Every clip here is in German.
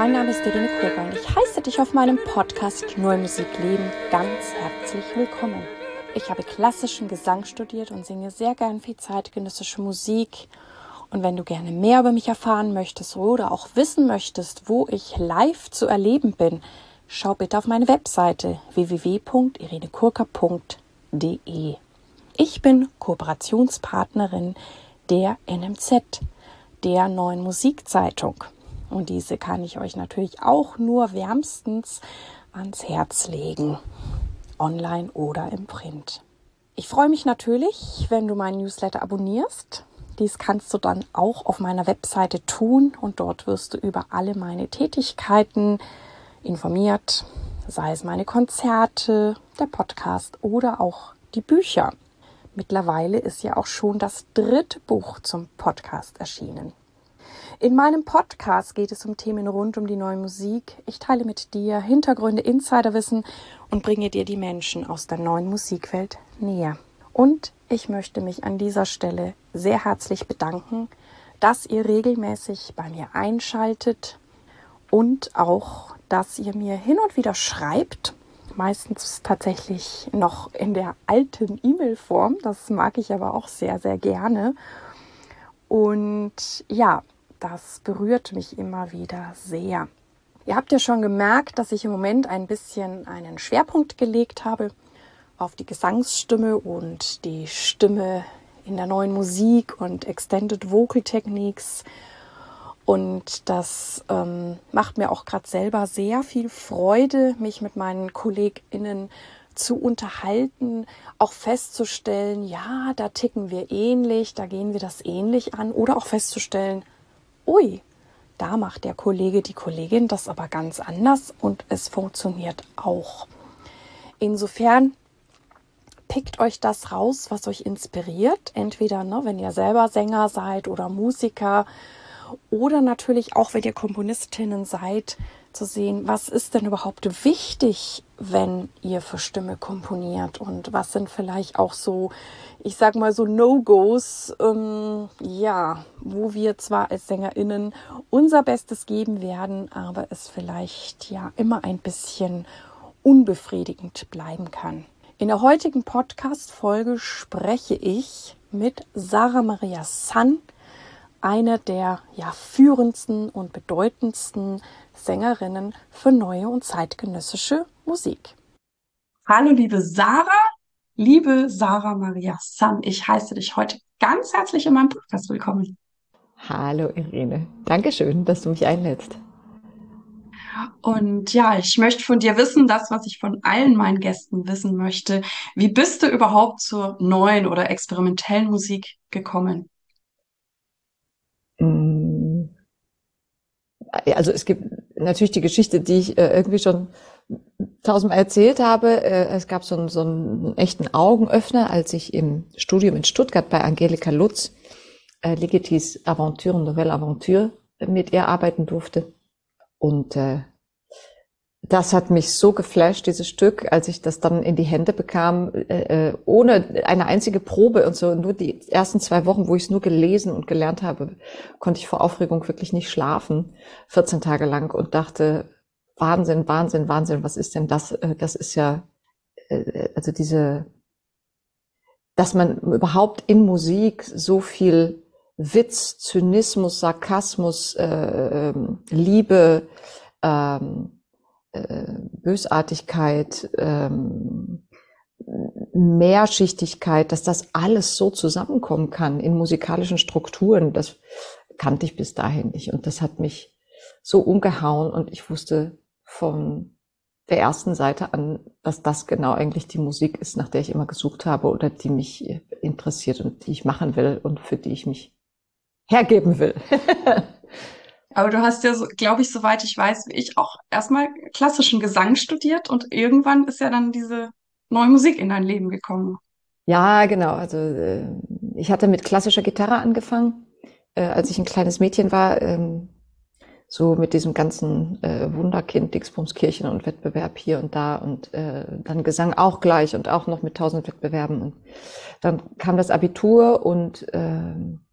mein Name ist Irene Kurka und ich heiße dich auf meinem Podcast Neue Musik leben ganz herzlich willkommen. Ich habe klassischen Gesang studiert und singe sehr gern viel zeitgenössische Musik. Und wenn du gerne mehr über mich erfahren möchtest oder auch wissen möchtest, wo ich live zu erleben bin, schau bitte auf meine Webseite www.irenekurka.de. Ich bin Kooperationspartnerin der NMZ, der Neuen Musikzeitung. Und diese kann ich euch natürlich auch nur wärmstens ans Herz legen, online oder im Print. Ich freue mich natürlich, wenn du meinen Newsletter abonnierst. Dies kannst du dann auch auf meiner Webseite tun und dort wirst du über alle meine Tätigkeiten informiert, sei es meine Konzerte, der Podcast oder auch die Bücher. Mittlerweile ist ja auch schon das 3. Buch zum Podcast erschienen. In meinem Podcast geht es um Themen rund um die neue Musik. Ich teile mit dir Hintergründe, Insiderwissen und bringe dir die Menschen aus der neuen Musikwelt näher. Und ich möchte mich an dieser Stelle sehr herzlich bedanken, dass ihr regelmäßig bei mir einschaltet und auch, dass ihr mir hin und wieder schreibt. Meistens tatsächlich noch in der alten E-Mail-Form. Das mag ich aber auch sehr, sehr gerne. Und ja, das berührt mich immer wieder sehr. Ihr habt ja schon gemerkt, dass ich im Moment ein bisschen einen Schwerpunkt gelegt habe auf die Gesangsstimme und die Stimme in der neuen Musik und Extended Vocal Techniques. Und das macht mir auch gerade selber sehr viel Freude, mich mit meinen KollegInnen zu unterhalten, auch festzustellen, ja, da ticken wir ähnlich, da gehen wir das ähnlich an. Oder auch festzustellen, ui, da macht der Kollege, die Kollegin das aber ganz anders und es funktioniert auch. Insofern pickt euch das raus, was euch inspiriert. Entweder, wenn ihr selber Sänger seid oder Musiker oder natürlich auch, wenn ihr Komponistinnen seid, zu sehen, was ist denn überhaupt wichtig, wenn ihr für Stimme komponiert und was sind vielleicht auch so, ich sag mal so No-Gos, wo wir zwar als SängerInnen unser Bestes geben werden, aber es vielleicht ja immer ein bisschen unbefriedigend bleiben kann. In der heutigen Podcast-Folge spreche ich mit Sarah Maria Sann, eine der führendsten und bedeutendsten Sängerinnen für neue und zeitgenössische Musik. Hallo liebe Sarah Maria Sann, ich heiße dich heute ganz herzlich in meinem Podcast willkommen. Hallo Irene, Dankeschön, dass du mich einlädst. Und ja, ich möchte von dir wissen, das, was ich von allen meinen Gästen wissen möchte. Wie bist du überhaupt zur neuen oder experimentellen Musik gekommen? Also es gibt natürlich die Geschichte, die ich irgendwie schon tausendmal erzählt habe. Es gab so einen echten Augenöffner, als ich im Studium in Stuttgart bei Angelika Lutz, Ligetis Aventure, Nouvelle Aventure, mit ihr arbeiten durfte. Und das hat mich so geflasht, dieses Stück, als ich das dann in die Hände bekam, ohne eine einzige Probe und so. Nur die ersten 2 Wochen, wo ich es nur gelesen und gelernt habe, konnte ich vor Aufregung wirklich nicht schlafen, 14 Tage lang, und dachte, Wahnsinn, Wahnsinn, Wahnsinn, was ist denn das? Das ist ja, also dass man überhaupt in Musik so viel Witz, Zynismus, Sarkasmus, Liebe, Bösartigkeit, Mehrschichtigkeit, dass das alles so zusammenkommen kann in musikalischen Strukturen, das kannte ich bis dahin nicht. Und das hat mich so umgehauen und ich wusste von der ersten Seite an, dass das genau eigentlich die Musik ist, nach der ich immer gesucht habe oder die mich interessiert und die ich machen will und für die ich mich hergeben will. Aber du hast ja, glaube ich, soweit ich weiß, wie ich auch erstmal klassischen Gesang studiert und irgendwann ist ja dann diese neue Musik in dein Leben gekommen. Ja, genau. Also ich hatte mit klassischer Gitarre angefangen, als ich ein kleines Mädchen war, so mit diesem ganzen Wunderkind, Dingsbumskirchen und Wettbewerb hier und da und dann Gesang auch gleich und auch noch mit 1000 Wettbewerben. Und dann kam das Abitur und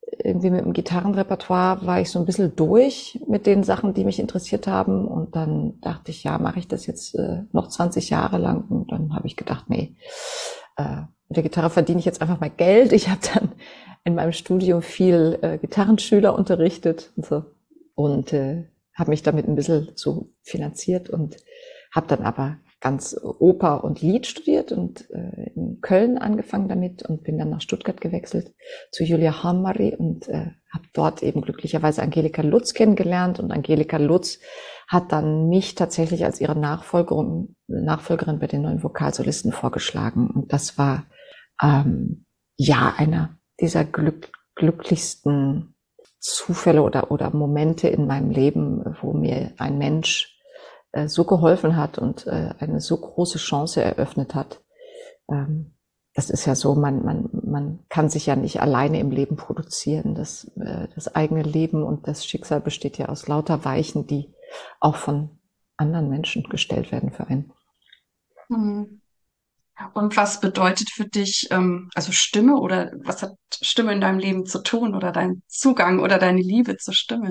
irgendwie mit dem Gitarrenrepertoire war ich so ein bisschen durch mit den Sachen, die mich interessiert haben. Und dann dachte ich, ja, mache ich das jetzt noch 20 Jahre lang? Und dann habe ich gedacht, nee, mit der Gitarre verdiene ich jetzt einfach mal Geld. Ich habe dann in meinem Studium viel Gitarrenschüler unterrichtet und so. Und habe mich damit ein bisschen so finanziert und habe dann aber ganz Oper und Lied studiert und in Köln angefangen damit und bin dann nach Stuttgart gewechselt zu Julia Hamari und habe dort eben glücklicherweise Angelika Lutz kennengelernt. Und Angelika Lutz hat dann mich tatsächlich als ihre Nachfolgerin bei den neuen Vokalsolisten vorgeschlagen. Und das war ja einer dieser glücklichsten Zufälle oder Momente in meinem Leben, wo mir ein Mensch so geholfen hat und eine so große Chance eröffnet hat. Das ist ja so, man kann sich ja nicht alleine im Leben produzieren. Das eigene Leben und das Schicksal besteht ja aus lauter Weichen, die auch von anderen Menschen gestellt werden für einen. Mhm. Und was bedeutet für dich, also Stimme oder was hat Stimme in deinem Leben zu tun oder dein Zugang oder deine Liebe zur Stimme?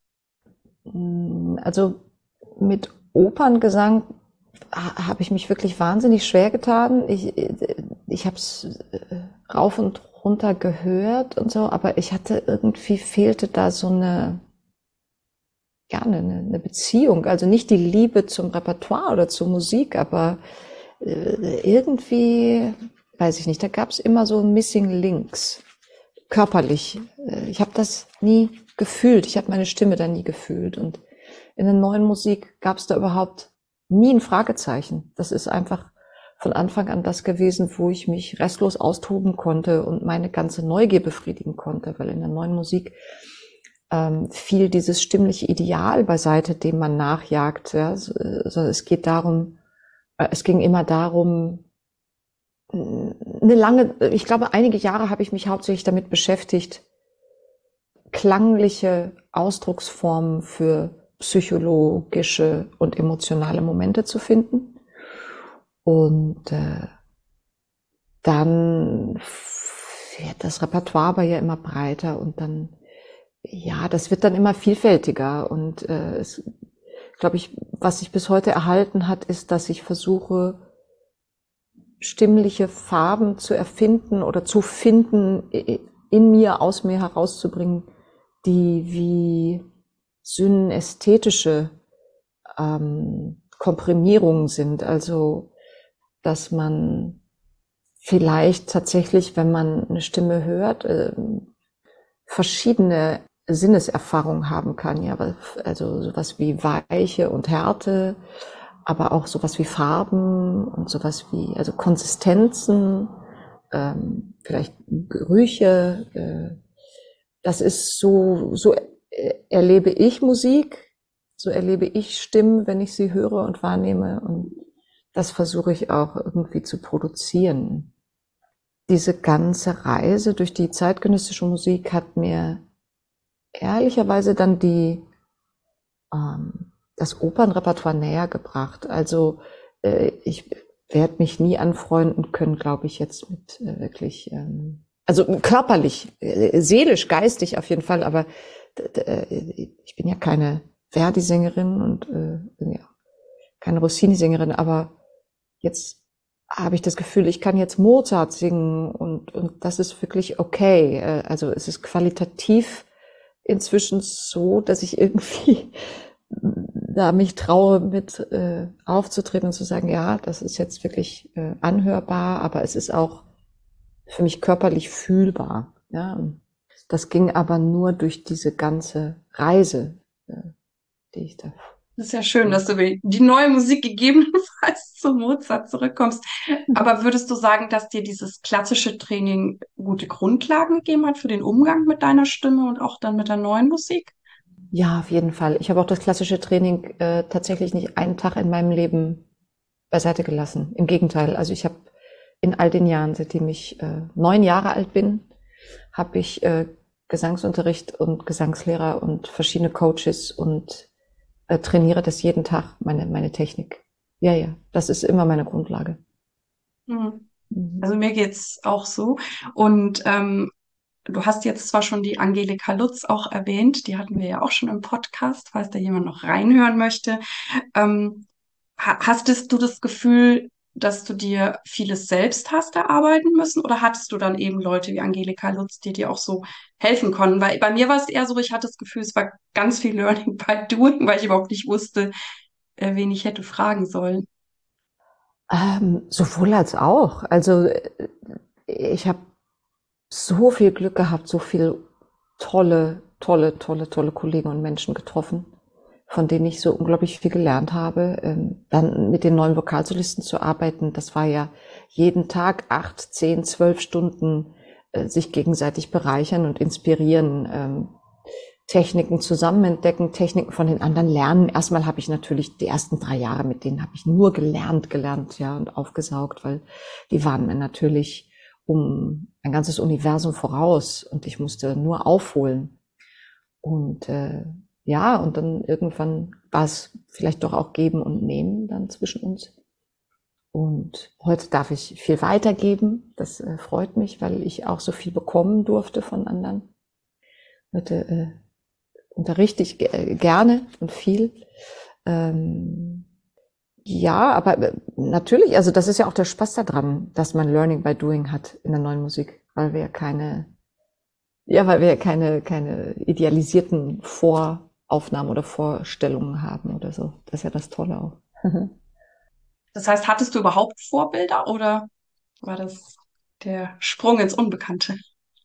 Also mit Operngesang habe ich mich wirklich wahnsinnig schwer getan. Ich habe es rauf und runter gehört und so, aber ich hatte irgendwie fehlte da so eine Beziehung. Also nicht die Liebe zum Repertoire oder zur Musik, aber irgendwie, weiß ich nicht, da gab es immer so Missing Links, körperlich. Ich habe das nie gefühlt. Ich habe meine Stimme da nie gefühlt. Und in der neuen Musik gab es da überhaupt nie ein Fragezeichen. Das ist einfach von Anfang an das gewesen, wo ich mich restlos austoben konnte und meine ganze Neugier befriedigen konnte, weil in der neuen Musik fiel dieses stimmliche Ideal beiseite, dem man nachjagt. Ja? Also es ging immer darum, ich glaube, einige Jahre habe ich mich hauptsächlich damit beschäftigt, klangliche Ausdrucksformen für psychologische und emotionale Momente zu finden. Und dann wird das Repertoire aber ja immer breiter und dann, ja, das wird dann immer vielfältiger. Und glaube ich, was sich bis heute erhalten hat, ist, dass ich versuche, stimmliche Farben zu erfinden oder zu finden, in mir, aus mir herauszubringen, die wie synästhetische Komprimierungen sind. Also, dass man vielleicht tatsächlich, wenn man eine Stimme hört, verschiedene Sinneserfahrungen haben kann. Ja, also sowas wie Weiche und Härte, aber auch sowas wie Farben und sowas wie, also Konsistenzen, vielleicht Gerüche. Das ist so erlebe ich Musik, so erlebe ich Stimmen, wenn ich sie höre und wahrnehme. Und das versuche ich auch irgendwie zu produzieren. Diese ganze Reise durch die zeitgenössische Musik hat mir ehrlicherweise dann das Opernrepertoire näher gebracht. Also ich werde mich nie anfreunden können, glaube ich, jetzt mit wirklich, also körperlich, seelisch, geistig auf jeden Fall, aber ich bin ja keine Verdi-Sängerin und ja, keine Rossini-Sängerin, aber jetzt habe ich das Gefühl, ich kann jetzt Mozart singen und das ist wirklich okay. Also es ist qualitativ inzwischen so, dass ich irgendwie da mich traue, mit aufzutreten und zu sagen, ja, das ist jetzt wirklich anhörbar, aber es ist auch für mich körperlich fühlbar. Ja, und das ging aber nur durch diese ganze Reise, die ich da. Das ist ja schön, dass du die neue Musik gegebenenfalls zu Mozart zurückkommst. Aber würdest du sagen, dass dir dieses klassische Training gute Grundlagen gegeben hat für den Umgang mit deiner Stimme und auch dann mit der neuen Musik? Ja, auf jeden Fall. Ich habe auch das klassische Training tatsächlich nicht einen Tag in meinem Leben beiseite gelassen. Im Gegenteil. Also ich habe in all den Jahren, seitdem ich 9 Jahre alt bin, habe ich Gesangsunterricht und Gesangslehrer und verschiedene Coaches und trainiere das jeden Tag, meine Technik. Ja, ja, das ist immer meine Grundlage. Mhm. Also mir geht's auch so. Und du hast jetzt zwar schon die Angelika Lutz auch erwähnt, die hatten wir ja auch schon im Podcast, falls da jemand noch reinhören möchte. Ähm, Hastest du das Gefühl, dass du dir vieles selbst hast erarbeiten müssen oder hattest du dann eben Leute wie Angelika Lutz, die dir auch so helfen konnten? Weil bei mir war es eher so, ich hatte das Gefühl, es war ganz viel Learning by Doing, weil ich überhaupt nicht wusste, wen ich hätte fragen sollen. Sowohl als auch. Also ich habe so viel Glück gehabt, so viel tolle Kollegen und Menschen getroffen, von denen ich so unglaublich viel gelernt habe. Dann mit den neuen Vokalsolisten zu arbeiten, das war ja jeden Tag 8, 10, 12 Stunden sich gegenseitig bereichern und inspirieren, Techniken zusammen entdecken, Techniken von den anderen lernen. Erstmal habe ich natürlich die ersten 3 Jahre, mit denen habe ich nur gelernt, ja, und aufgesaugt, weil die waren mir natürlich um ein ganzes Universum voraus und ich musste nur aufholen. Und ja, und dann irgendwann war es vielleicht doch auch geben und nehmen dann zwischen uns. Und heute darf ich viel weitergeben. Das freut mich, weil ich auch so viel bekommen durfte von anderen. Heute unterrichte ich gerne und viel. Ähm, ja, aber natürlich, also das ist ja auch der Spaß daran, dass man Learning by Doing hat in der neuen Musik, weil wir ja keine idealisierten Voraufnahmen oder Vorstellungen haben oder so. Das ist ja das Tolle auch. Das heißt, hattest du überhaupt Vorbilder oder war das der Sprung ins Unbekannte?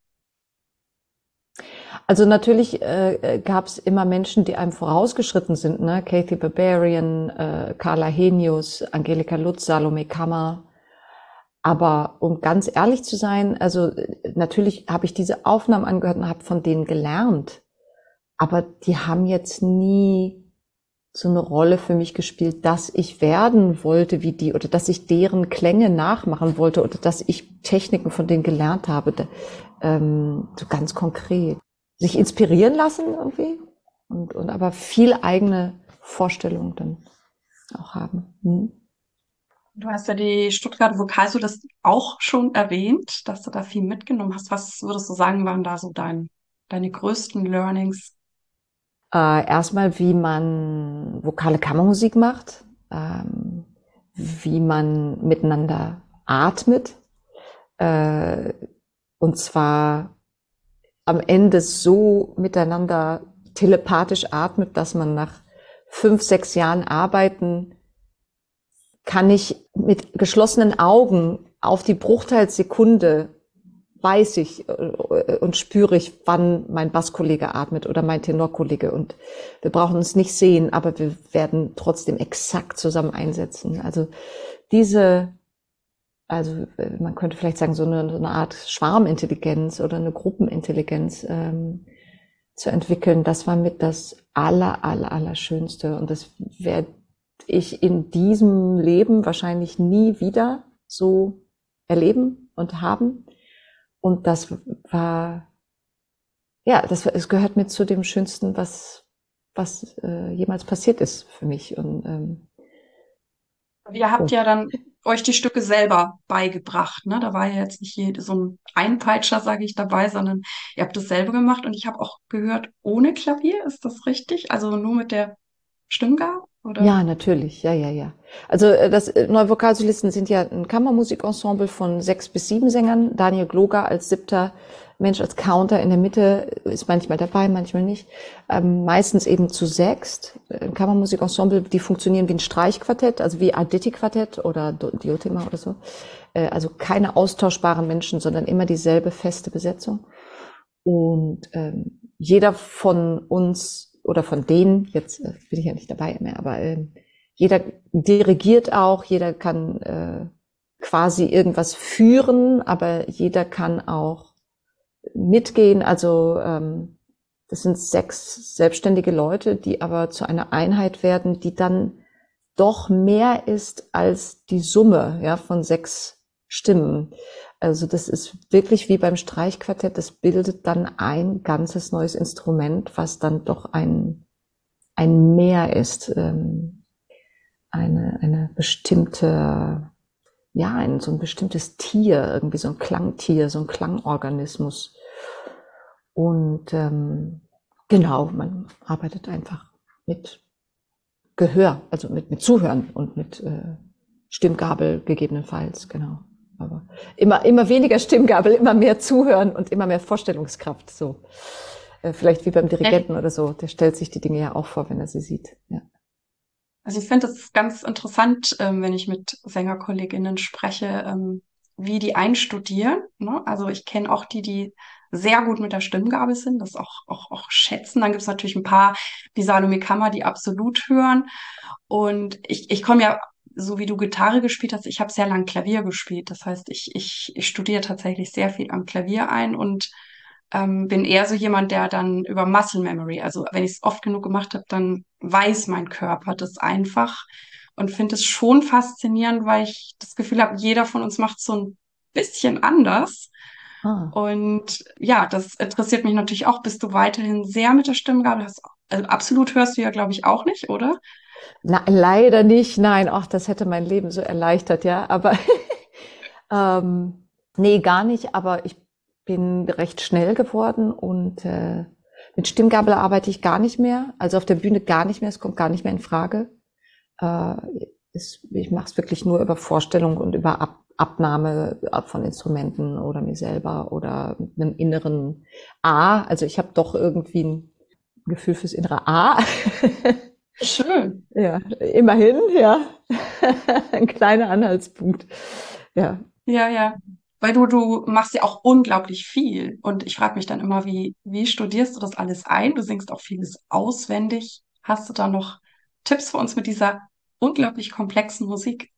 Also natürlich gab es immer Menschen, die einem vorausgeschritten sind, ne? Kathy Barbarian, Carla Henius, Angelika Lutz, Salome Kammer. Aber um ganz ehrlich zu sein, also natürlich habe ich diese Aufnahmen angehört und habe von denen gelernt. Aber die haben jetzt nie so eine Rolle für mich gespielt, dass ich werden wollte wie die oder dass ich deren Klänge nachmachen wollte oder dass ich Techniken von denen gelernt habe. So ganz konkret. Sich inspirieren lassen irgendwie und aber viel eigene Vorstellungen dann auch haben. Du hast ja die Stuttgarter Vokalsolisten auch schon erwähnt, dass du da viel mitgenommen hast. Was würdest du sagen, waren da so deine größten Learnings? Erstmal, wie man vokale Kammermusik macht, wie man miteinander atmet, äh, und zwar am Ende so miteinander telepathisch atmet, dass man nach 5, 6 Jahren Arbeiten kann ich mit geschlossenen Augen auf die Bruchteilssekunde weiß ich und spüre ich, wann mein Basskollege atmet oder mein Tenorkollege. Und wir brauchen uns nicht sehen, aber wir werden trotzdem exakt zusammen einsetzen. Also man könnte vielleicht sagen, so eine Art Schwarmintelligenz oder eine Gruppenintelligenz zu entwickeln, das war mit das Allerschönste. Und das werde ich in diesem Leben wahrscheinlich nie wieder so erleben und haben. Und das war, ja, es gehört mit zu dem Schönsten, was jemals passiert ist für mich. Und Ihr habt oh. ja dann euch die Stücke selber beigebracht, ne? Da war ja jetzt nicht so ein Einpeitscher, sage ich, dabei, sondern ihr habt es selber gemacht und ich habe auch gehört, ohne Klavier, ist das richtig? Also nur mit der Stimmgabel, oder? Ja, natürlich, ja. Also das Neue Vokalsolisten sind ja ein Kammermusikensemble von 6 bis 7 Sängern. Daniel Gloger als 7. Mensch als Counter in der Mitte ist manchmal dabei, manchmal nicht. Meistens eben zu 6. Ein Kammermusikensemble, die funktionieren wie ein Streichquartett, also wie Arditi-Quartett oder Diotima oder so. Also keine austauschbaren Menschen, sondern immer dieselbe feste Besetzung. Und jeder von uns oder von denen, jetzt bin ich ja nicht dabei mehr, aber jeder dirigiert auch, jeder kann quasi irgendwas führen, aber jeder kann auch mitgehen. Also das sind 6 selbstständige Leute, die aber zu einer Einheit werden, die dann doch mehr ist als die Summe, ja, von 6 Stimmen. Also das ist wirklich wie beim Streichquartett, das bildet dann ein ganzes neues Instrument, was dann doch ein Mehr ist, eine bestimmte, ja, so ein bestimmtes Tier, irgendwie so ein Klangtier, so ein Klangorganismus. Und genau, man arbeitet einfach mit Gehör, also mit Zuhören und mit Stimmgabel gegebenenfalls, genau. Aber immer weniger Stimmgabel, immer mehr Zuhören und immer mehr Vorstellungskraft. So vielleicht wie beim Dirigenten oder so. Der stellt sich die Dinge ja auch vor, wenn er sie sieht. Ja. Also ich finde es ganz interessant, wenn ich mit Sängerkolleginnen spreche, wie die einstudieren. Ne? Also ich kenne auch die sehr gut mit der Stimmgabel sind, das auch schätzen. Dann gibt es natürlich ein paar, wie Salome Kammer, die absolut hören. Und ich komme ja, so wie du Gitarre gespielt hast, ich habe sehr lang Klavier gespielt. Das heißt, ich studiere tatsächlich sehr viel am Klavier ein und bin eher so jemand, der dann über Muscle Memory, also wenn ich es oft genug gemacht habe, dann weiß mein Körper das einfach und finde es schon faszinierend, weil ich das Gefühl habe, jeder von uns macht so ein bisschen anders. Ah. Und ja, das interessiert mich natürlich auch. Bist du weiterhin sehr mit der Stimmgabel? Also absolut hörst du ja, glaube ich, auch nicht, oder? Na, leider nicht, nein. Ach, das hätte mein Leben so erleichtert, ja. Aber nee, gar nicht. Aber ich bin recht schnell geworden und mit Stimmgabel arbeite ich gar nicht mehr. Also auf der Bühne gar nicht mehr. Es kommt gar nicht mehr in Frage. Ich mache es wirklich nur über Vorstellung und über Abnahme von Instrumenten oder mir selber oder mit einem inneren A. Also ich habe doch irgendwie ein Gefühl fürs innere A. Schön. Ja, immerhin, ja. Ein kleiner Anhaltspunkt. Ja. Ja, ja. Weil du machst ja auch unglaublich viel. Und ich frage mich dann immer, wie studierst du das alles ein? Du singst auch vieles auswendig. Hast du da noch Tipps für uns mit dieser unglaublich komplexen Musik?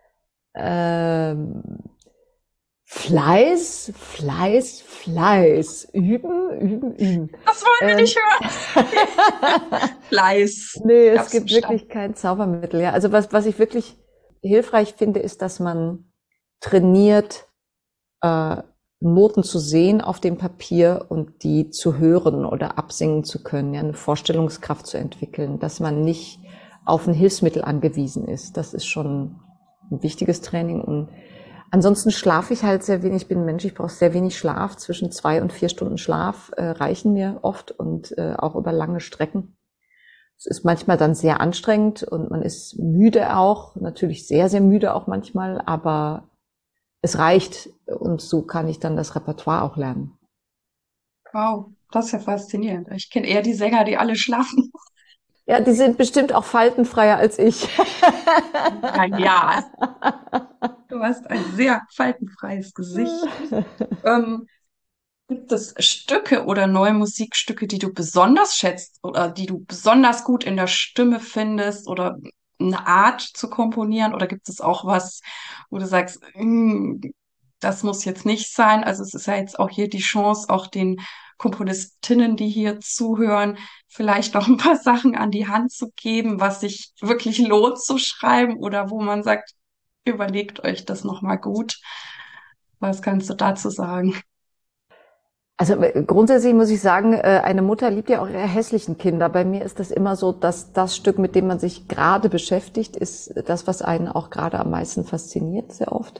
Ähm, Fleiß, Fleiß, Fleiß. Üben, üben, üben. Das wollen wir Ähm, nicht hören. Fleiß. nee, Ich es hab's gibt verstanden. wirklich kein Zaubermittel. Ja, also was ich wirklich hilfreich finde, ist, dass man trainiert, äh, Noten zu sehen auf dem Papier und die zu hören oder absingen zu können, ja, eine Vorstellungskraft zu entwickeln, dass man nicht auf ein Hilfsmittel angewiesen ist. Das ist schon ein wichtiges Training. Und ansonsten schlafe ich halt sehr wenig. Ich bin ein Mensch, ich brauche sehr wenig Schlaf. Zwischen 2 und 4 Stunden Schlaf reichen mir oft und auch über lange Strecken. Es ist manchmal dann sehr anstrengend und man ist müde auch, natürlich sehr, sehr müde auch manchmal, aber es reicht und so kann ich dann das Repertoire auch lernen. Wow, das ist ja faszinierend. Ich kenne eher die Sänger, die alle schlafen. Ja, die sind bestimmt auch faltenfreier als ich. Ja, ja. Du hast ein sehr faltenfreies Gesicht. Ähm, Gibt es Stücke oder neue Musikstücke, die du besonders schätzt oder die du besonders gut in der Stimme findest oder eine Art zu komponieren? Oder gibt es auch was, wo du sagst, das muss jetzt nicht sein? Also es ist ja jetzt auch hier die Chance, auch den Komponistinnen, die hier zuhören, vielleicht noch ein paar Sachen an die Hand zu geben, was sich wirklich lohnt zu schreiben oder wo man sagt, überlegt euch das nochmal gut. Was kannst du dazu sagen? Also grundsätzlich muss ich sagen, eine Mutter liebt ja auch ihre hässlichen Kinder. Bei mir ist das immer so, dass das Stück, mit dem man sich gerade beschäftigt, ist das, was einen auch gerade am meisten fasziniert, sehr oft.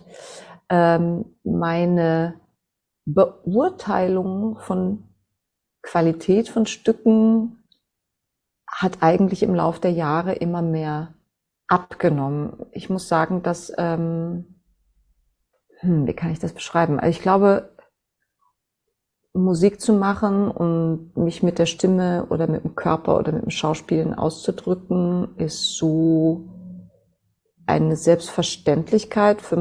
Meine Beurteilung von Qualität von Stücken hat eigentlich im Lauf der Jahre immer mehr abgenommen. Ich muss sagen, dass, wie kann ich das beschreiben? Also ich glaube, Musik zu machen und mich mit der Stimme oder mit dem Körper oder mit dem Schauspielen auszudrücken, ist so eine Selbstverständlichkeit für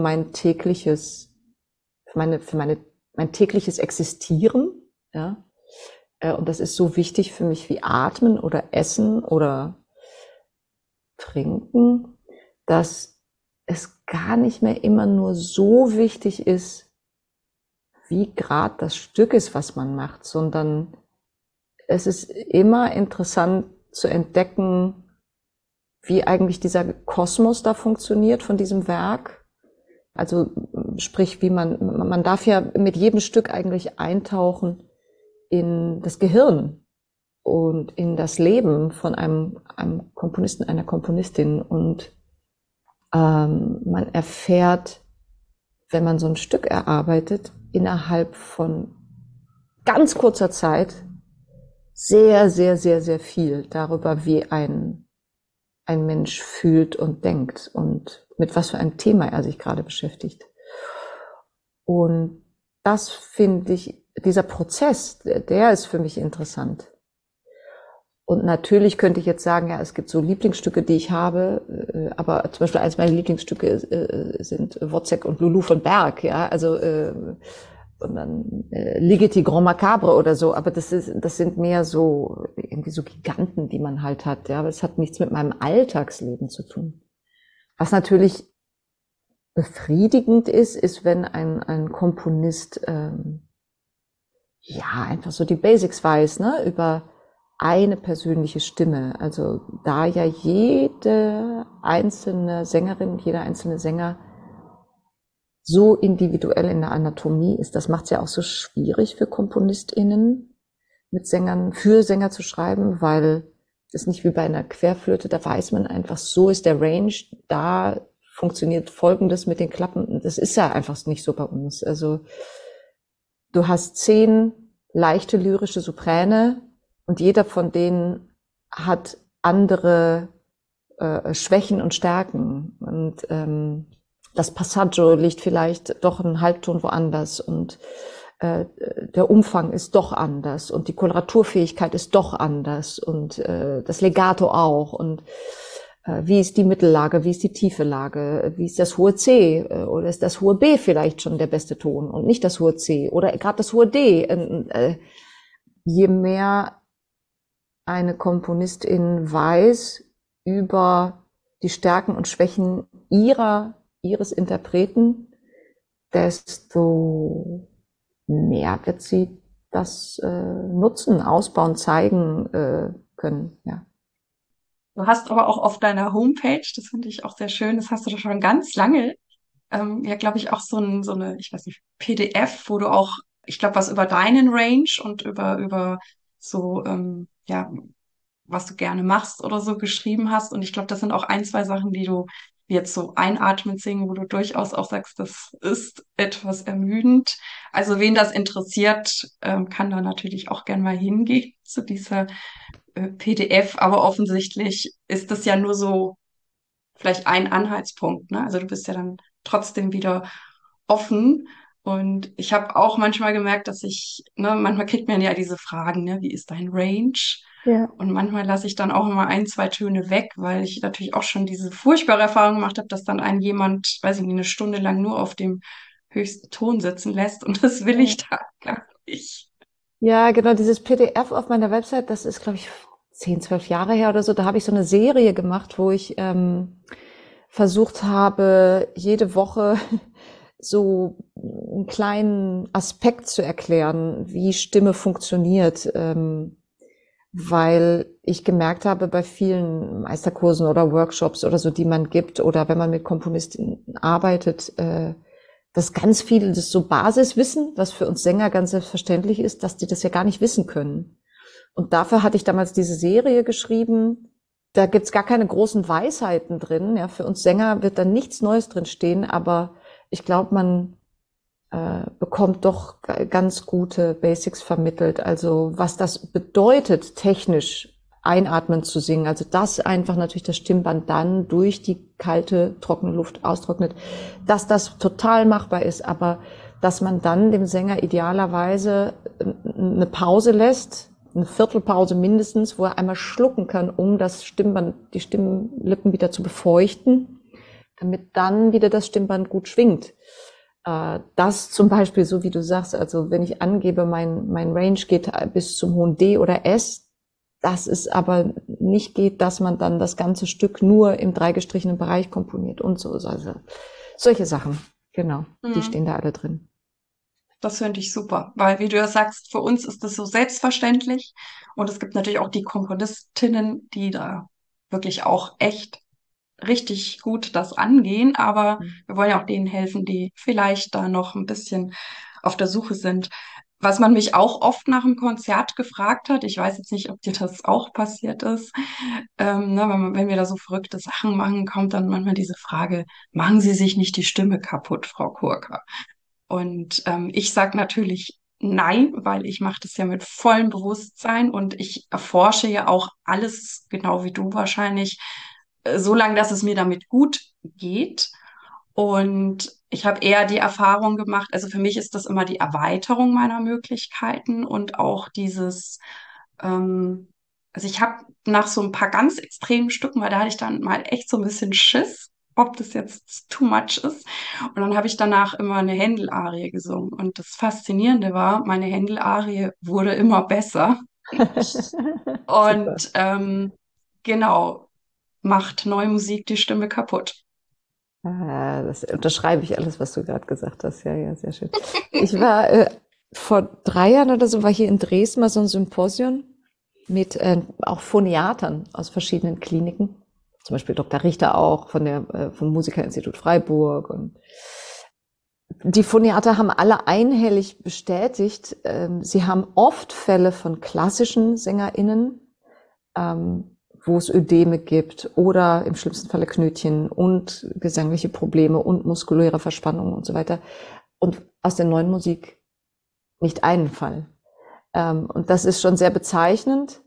mein tägliches Existieren, ja. Und das ist so wichtig für mich wie Atmen oder Essen oder Trinken, dass es gar nicht mehr immer nur so wichtig ist, wie gerade das Stück ist, was man macht, sondern es ist immer interessant zu entdecken, wie eigentlich dieser Kosmos da funktioniert von diesem Werk. Also sprich, wie man darf ja mit jedem Stück eigentlich eintauchen in das Gehirn und in das Leben von einem Komponisten, einer Komponistin. Und man erfährt, wenn man so ein Stück erarbeitet, innerhalb von ganz kurzer Zeit sehr, sehr, sehr, sehr viel darüber, wie ein Mensch fühlt und denkt und mit was für einem Thema er sich gerade beschäftigt. Und das finde ich, dieser Prozess, der ist für mich interessant. Und natürlich könnte ich jetzt sagen, ja, es gibt so Lieblingsstücke, die ich habe, aber zum Beispiel eins meiner Lieblingsstücke sind Wozzeck und Lulu von Berg, ja, also und dann Ligeti Grand Macabre oder so, aber das sind mehr so irgendwie so Giganten, die man halt hat, ja, aber es hat nichts mit meinem Alltagsleben zu tun. Was natürlich befriedigend ist, wenn ein Komponist ja einfach so die Basics weiß, ne, über eine persönliche Stimme. Also da ja jede einzelne Sängerin, jeder einzelne Sänger so individuell in der Anatomie ist, das macht es ja auch so schwierig für KomponistInnen, mit Sängern, für Sänger zu schreiben, weil das nicht wie bei einer Querflöte, da weiß man einfach, so ist der Range, da funktioniert Folgendes mit den Klappen. Das ist ja einfach nicht so bei uns. Also du hast 10 leichte lyrische Sopräne und jeder von denen hat andere Schwächen und Stärken. Und das Passaggio liegt vielleicht doch einen Halbton woanders und der Umfang ist doch anders und die Koloraturfähigkeit ist doch anders und das Legato auch. Und wie ist die Mittellage, wie ist die tiefe Lage, wie ist das hohe C oder ist das hohe B vielleicht schon der beste Ton und nicht das hohe C oder gerade das hohe D. Je mehr eine Komponistin weiß über die Stärken und Schwächen ihres Interpreten, desto mehr wird sie das nutzen, ausbauen, zeigen können. Ja. Du hast aber auch auf deiner Homepage, das finde ich auch sehr schön, das hast du doch schon ganz lange, ja, glaube ich, auch so eine, ich weiß nicht, PDF, wo du auch, ich glaube, was über deinen Range und über so, ja, was du gerne machst oder so geschrieben hast. Und ich glaube, das sind auch ein, zwei Sachen, die du jetzt so einatmend singen, wo du durchaus auch sagst, das ist etwas ermüdend. Also wen das interessiert, kann da natürlich auch gern mal hingehen zu dieser PDF. Aber offensichtlich ist das ja nur so vielleicht ein Anhaltspunkt, ne? Also du bist ja dann trotzdem wieder offen. Und ich habe auch manchmal gemerkt, dass manchmal kriegt man ja diese Fragen, ne, wie ist dein Range? Ja. Und manchmal lasse ich dann auch immer ein, zwei Töne weg, weil ich natürlich auch schon diese furchtbare Erfahrung gemacht habe, dass dann einen jemand, weiß ich nicht, eine Stunde lang nur auf dem höchsten Ton sitzen lässt. Und das will ich da gar nicht. Ja, genau, dieses PDF auf meiner Website, das ist, glaube ich, 10, 12 Jahre her oder so. Da habe ich so eine Serie gemacht, wo ich versucht habe, jede Woche so einen kleinen Aspekt zu erklären, wie Stimme funktioniert, weil ich gemerkt habe, bei vielen Meisterkursen oder Workshops oder so, die man gibt, oder wenn man mit Komponisten arbeitet, dass ganz viel das so Basiswissen, was für uns Sänger ganz selbstverständlich ist, dass die das ja gar nicht wissen können. Und dafür hatte ich damals diese Serie geschrieben. Da gibt's gar keine großen Weisheiten drin. Ja, für uns Sänger wird da nichts Neues drin stehen, aber ich glaube, man bekommt doch ganz gute Basics vermittelt. Also was das bedeutet, technisch einatmen zu singen. Also dass einfach natürlich das Stimmband dann durch die kalte, trockene Luft austrocknet, dass das total machbar ist, aber dass man dann dem Sänger idealerweise eine Pause lässt, eine Viertelpause mindestens, wo er einmal schlucken kann, um das Stimmband, die Stimmlippen wieder zu befeuchten, damit dann wieder das Stimmband gut schwingt. Das zum Beispiel, so wie du sagst, also wenn ich angebe, mein Range geht bis zum hohen D oder S, dass es aber nicht geht, dass man dann das ganze Stück nur im dreigestrichenen Bereich komponiert und so. Also solche Sachen, genau, die stehen da alle drin. Das finde ich super, weil wie du ja sagst, für uns ist das so selbstverständlich. Und es gibt natürlich auch die Komponistinnen, die da wirklich auch echt richtig gut das angehen, aber wir wollen ja auch denen helfen, die vielleicht da noch ein bisschen auf der Suche sind. Was man mich auch oft nach dem Konzert gefragt hat, ich weiß jetzt nicht, ob dir das auch passiert ist, ne, wenn wir da so verrückte Sachen machen, kommt dann manchmal diese Frage, machen Sie sich nicht die Stimme kaputt, Frau Kurka? Und ich sage natürlich nein, weil ich mache das ja mit vollem Bewusstsein und ich erforsche ja auch alles, genau wie du wahrscheinlich, so lange, dass es mir damit gut geht. Und ich habe eher die Erfahrung gemacht, also für mich ist das immer die Erweiterung meiner Möglichkeiten und auch dieses, also ich habe nach so ein paar ganz extremen Stücken, weil da hatte ich dann mal echt so ein bisschen Schiss, ob das jetzt too much ist. Und dann habe ich danach immer eine Händel-Arie gesungen. Und das Faszinierende war, meine Händel-Arie wurde immer besser. Super. Und genau, macht neue Musik die Stimme kaputt. Ah, das unterschreibe ich alles, was du gerade gesagt hast. Ja, ja, sehr schön. Ich war vor 3 Jahren oder so, war hier in Dresden mal so ein Symposium mit auch Phoniatern aus verschiedenen Kliniken. Zum Beispiel Dr. Richter auch vom Musikerinstitut Freiburg. Und die Phoniater haben alle einhellig bestätigt, sie haben oft Fälle von klassischen SängerInnen, wo es Ödeme gibt oder im schlimmsten Falle Knötchen und gesangliche Probleme und muskuläre Verspannungen und so weiter. Und aus der neuen Musik nicht einen Fall. Und das ist schon sehr bezeichnend.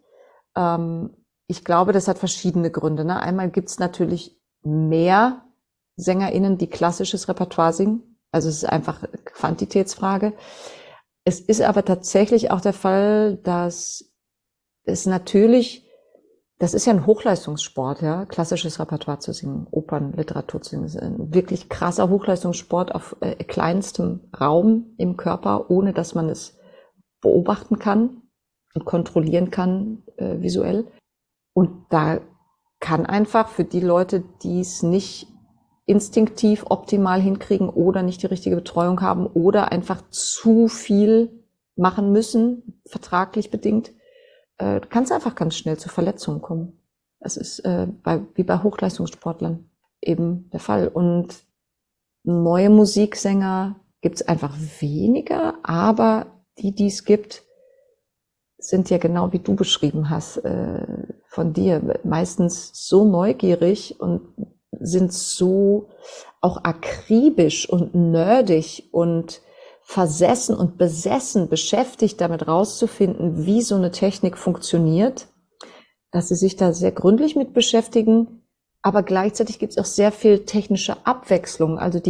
Ich glaube, das hat verschiedene Gründe. Ne? Einmal gibt es natürlich mehr SängerInnen, die klassisches Repertoire singen. Also es ist einfach Quantitätsfrage. Es ist aber tatsächlich auch der Fall, dass es natürlich, das ist ja ein Hochleistungssport, ja, klassisches Repertoire zu singen, Opern, Literatur zu singen. Das ist ein wirklich krasser Hochleistungssport auf kleinstem Raum im Körper, ohne dass man es beobachten kann und kontrollieren kann visuell. Und da kann einfach für die Leute, die es nicht instinktiv optimal hinkriegen oder nicht die richtige Betreuung haben oder einfach zu viel machen müssen, vertraglich bedingt, kann es einfach ganz schnell zu Verletzungen kommen. Das ist wie bei Hochleistungssportlern eben der Fall. Und neue Musiksänger gibt es einfach weniger, aber die es gibt, sind ja genau wie du beschrieben hast, von dir, meistens so neugierig und sind so auch akribisch und nerdig und versessen und besessen beschäftigt, damit rauszufinden, wie so eine Technik funktioniert, dass sie sich da sehr gründlich mit beschäftigen. Aber gleichzeitig gibt es auch sehr viel technische Abwechslung. Also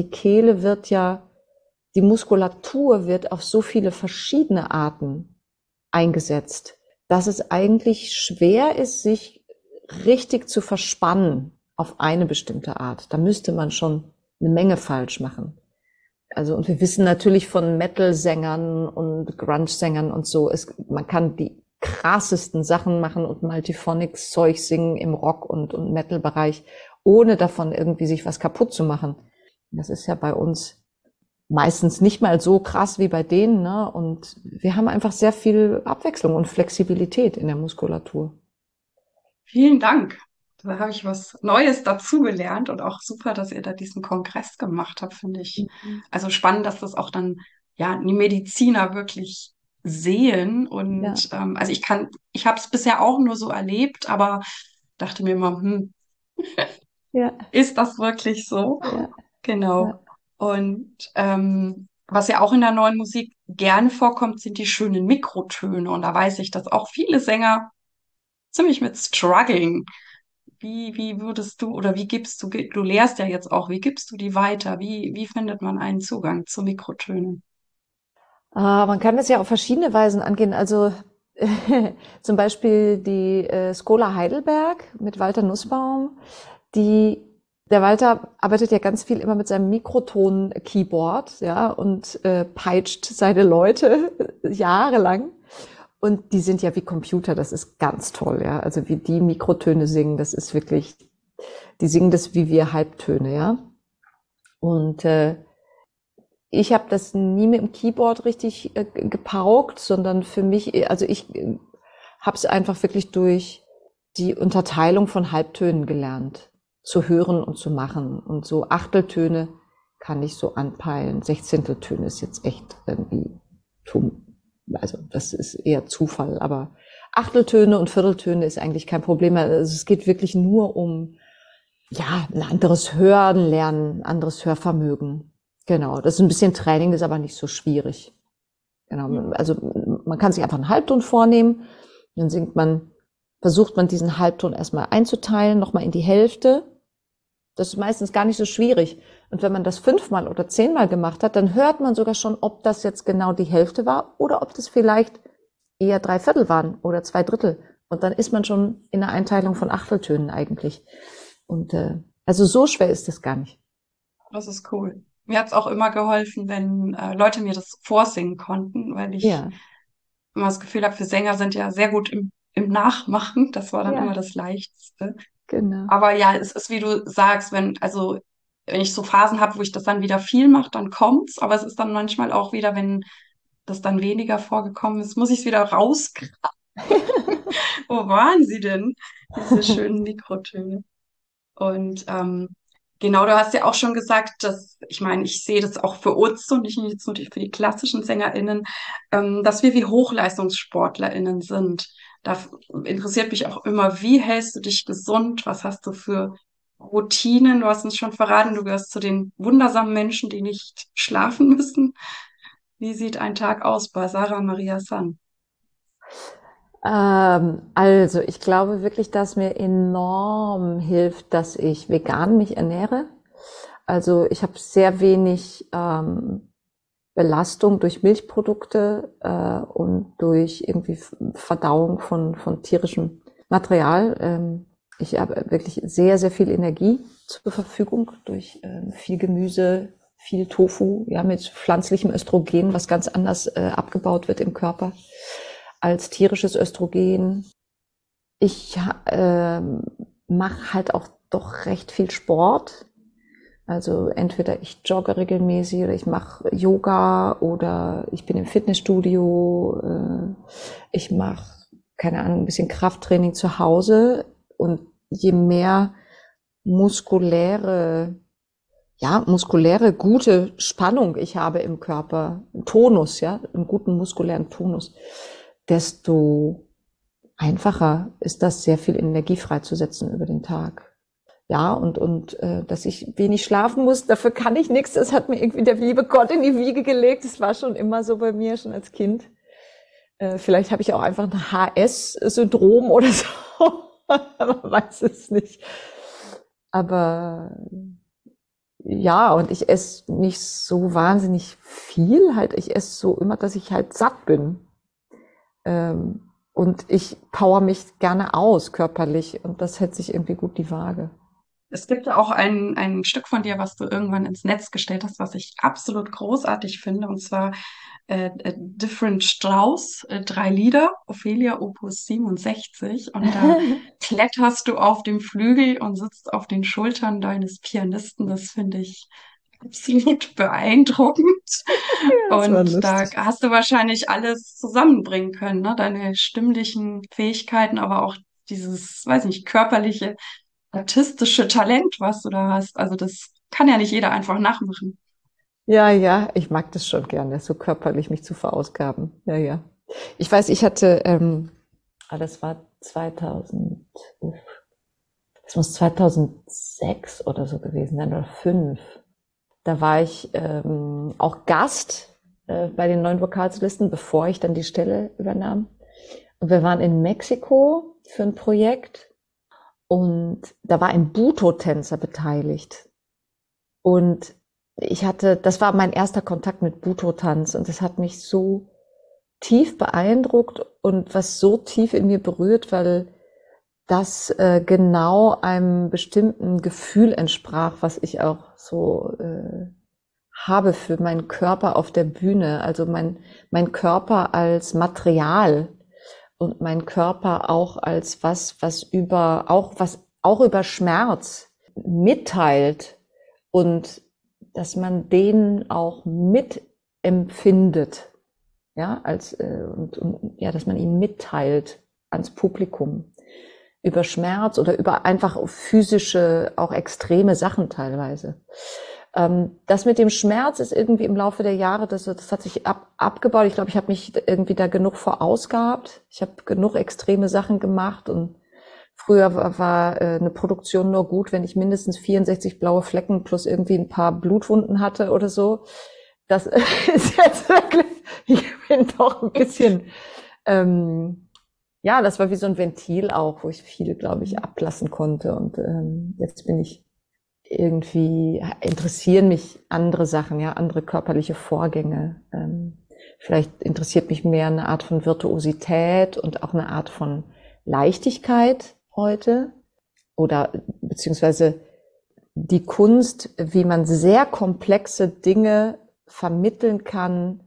die Muskulatur wird auf so viele verschiedene Arten eingesetzt, dass es eigentlich schwer ist, sich richtig zu verspannen auf eine bestimmte Art. Da müsste man schon eine Menge falsch machen. Also, und wir wissen natürlich von Metal-Sängern und Grunge-Sängern und so, man kann die krassesten Sachen machen und Multiphonics-Zeug singen im Rock- und Metal-Bereich, ohne davon irgendwie sich was kaputt zu machen. Das ist ja bei uns meistens nicht mal so krass wie bei denen, ne? Und wir haben einfach sehr viel Abwechslung und Flexibilität in der Muskulatur. Vielen Dank. Da habe ich was Neues dazugelernt und auch super, dass ihr da diesen Kongress gemacht habt, finde ich. Also spannend, dass das auch dann ja die Mediziner wirklich sehen. Ja, Und also ich habe es bisher auch nur so erlebt, aber dachte mir immer, ja, ist das wirklich so? ja, Genau. ja. Und was ja auch in der neuen Musik gerne vorkommt, sind die schönen Mikrotöne. Und da weiß ich, dass auch viele Sänger ziemlich mit struggling. Wie würdest du oder wie gibst du lehrst ja jetzt auch, wie gibst du die weiter? Wie findet man einen Zugang zu Mikrotönen? Man kann das ja auf verschiedene Weisen angehen. Also zum Beispiel die Schola Heidelberg mit Walter Nussbaum. Der Walter arbeitet ja ganz viel immer mit seinem Mikroton-Keyboard, ja, und peitscht seine Leute jahrelang. Und die sind ja wie Computer, das ist ganz toll, ja. Also wie die Mikrotöne singen, das ist wirklich, die singen das wie wir Halbtöne, ja. Und ich habe das nie mit dem Keyboard richtig gepaukt, sondern für mich, also ich habe es einfach wirklich durch die Unterteilung von Halbtönen gelernt, zu hören und zu machen. Und so Achteltöne kann ich so anpeilen. Sechzehnteltöne ist jetzt echt irgendwie, also das ist eher Zufall, aber Achteltöne und Vierteltöne ist eigentlich kein Problem. Also es geht wirklich nur um, ja, ein anderes Hören lernen, ein anderes Hörvermögen. Genau, das ist ein bisschen Training, ist aber nicht so schwierig. Genau. Also man kann sich einfach einen Halbton vornehmen, dann versucht man diesen Halbton erstmal einzuteilen, nochmal in die Hälfte. Das ist meistens gar nicht so schwierig. Und wenn man das 5-mal oder 10-mal gemacht hat, dann hört man sogar schon, ob das jetzt genau die Hälfte war oder ob das vielleicht eher 3/4 waren oder 2/3. Und dann ist man schon in der Einteilung von Achteltönen eigentlich. Und also so schwer ist das gar nicht. Das ist cool. Mir hat's auch immer geholfen, wenn Leute mir das vorsingen konnten, weil ich Ja, immer das Gefühl habe, wir Sänger sind ja sehr gut im Nachmachen. Das war dann immer ja, das Leichteste. genau. Aber ja, es ist, wie du sagst, wenn ich so Phasen habe, wo ich das dann wieder viel mache, dann kommt's. Aber es ist dann manchmal auch wieder, wenn das dann weniger vorgekommen ist, muss ich es wieder rauskramen. Wo waren sie denn, diese schönen Mikrotöne? Und genau, du hast ja auch schon gesagt, dass, ich meine, ich sehe das auch für uns und nicht jetzt nur für die klassischen SängerInnen, dass wir wie HochleistungssportlerInnen sind. Da interessiert mich auch immer, wie hältst du dich gesund? Was hast du für Routinen? Du hast uns schon verraten, du gehörst zu den wundersamen Menschen, die nicht schlafen müssen. Wie sieht ein Tag aus bei Sarah Maria San? Also ich glaube wirklich, dass mir enorm hilft, dass ich vegan mich ernähre. Also ich habe sehr wenig Belastung durch Milchprodukte und durch irgendwie Verdauung von tierischem Material. Ich habe wirklich sehr, sehr viel Energie zur Verfügung durch viel Gemüse, viel Tofu, ja, mit pflanzlichem Östrogen, was ganz anders abgebaut wird im Körper als tierisches Östrogen. Ich mache halt auch doch recht viel Sport. Also entweder ich jogge regelmäßig oder ich mache Yoga oder ich bin im Fitnessstudio. Ich mache, keine Ahnung, ein bisschen Krafttraining zu Hause. Und je mehr muskuläre, gute Spannung ich habe im Körper, Tonus, ja, einen guten muskulären Tonus, desto einfacher ist das, sehr viel Energie freizusetzen über den Tag. Ja, und dass ich wenig schlafen muss, dafür kann ich nichts. Das hat mir irgendwie der liebe Gott in die Wiege gelegt. Das war schon immer so bei mir, schon als Kind. Vielleicht habe ich auch einfach ein HS-Syndrom oder so. Man weiß es nicht. Aber ja, und ich esse nicht so wahnsinnig viel. Halt, ich esse so immer, dass ich halt satt bin. Und ich power mich gerne aus körperlich. Und das hält sich irgendwie gut die Waage. Es gibt ja auch ein Stück von dir, was du irgendwann ins Netz gestellt hast, was ich absolut großartig finde, und zwar Different Strauss, 3 Lieder, Ophelia Opus 67. Und da kletterst du auf dem Flügel und sitzt auf den Schultern deines Pianisten. Das finde ich absolut beeindruckend. Das war Und da lustig. hast du wahrscheinlich alles zusammenbringen können, ne? Deine stimmlichen Fähigkeiten, aber auch dieses, weiß nicht, körperliche, artistische Talent, was du da hast. Also das kann ja nicht jeder einfach nachmachen. Ja, ja, ich mag das schon gerne, so körperlich mich zu verausgaben. Ja, ja. Ich weiß, ich hatte, das war 2000, das muss 2006 oder so gewesen sein, oder 2005. Da war ich auch Gast bei den neuen Vokalsolisten, bevor ich dann die Stelle übernahm. Und wir waren in Mexiko für ein Projekt und da war ein Buto-Tänzer beteiligt. Und das war mein erster Kontakt mit Buto-Tanz und das hat mich so tief beeindruckt und was so tief in mir berührt, weil das genau einem bestimmten Gefühl entsprach, was ich auch so habe für meinen Körper auf der Bühne. Also mein Körper als Material und mein Körper auch als was auch über Schmerz mitteilt und dass man den auch mitempfindet, ja, und ja, dass man ihn mitteilt ans Publikum über Schmerz oder über einfach physische, auch extreme Sachen teilweise. Das mit dem Schmerz ist irgendwie im Laufe der Jahre, das hat sich abgebaut. Ich glaube, ich habe mich irgendwie da genug vorausgehabt. Ich habe genug extreme Sachen gemacht und früher war eine Produktion nur gut, wenn ich mindestens 64 blaue Flecken plus irgendwie ein paar Blutwunden hatte oder so. das ist jetzt wirklich, ich bin doch ein bisschen, ja, das war wie so ein Ventil auch, wo ich viel, glaube ich, ablassen konnte. Und jetzt bin ich irgendwie, interessieren mich andere Sachen, ja, andere körperliche Vorgänge. Vielleicht interessiert mich mehr eine Art von Virtuosität und auch eine Art von Leichtigkeit heute. Oder beziehungsweise die Kunst, wie man sehr komplexe Dinge vermitteln kann,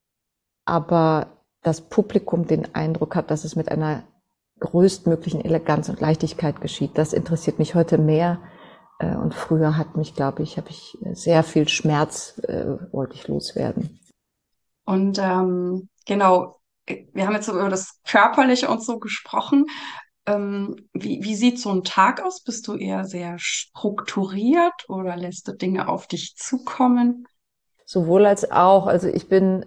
aber das Publikum den Eindruck hat, dass es mit einer größtmöglichen Eleganz und Leichtigkeit geschieht. Das interessiert mich heute mehr. Und früher hat mich, glaube ich, habe ich sehr viel Schmerz, wollte ich loswerden. Und genau, wir haben jetzt so über das Körperliche und so gesprochen. Wie sieht so ein Tag aus? Bist du eher sehr strukturiert oder lässt du Dinge auf dich zukommen? Sowohl als auch. Also ich bin,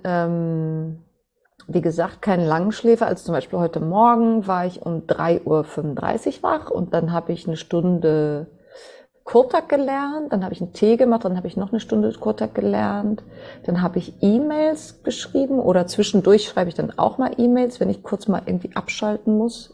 wie gesagt, kein Langschläfer. Also zum Beispiel heute Morgen war ich um 3:35 Uhr wach und dann habe ich eine Stunde Kurtak gelernt, dann habe ich einen Tee gemacht, dann habe ich noch eine Stunde Kurtak gelernt, dann habe ich E-Mails geschrieben oder zwischendurch schreibe ich dann auch mal E-Mails, wenn ich kurz mal irgendwie abschalten muss.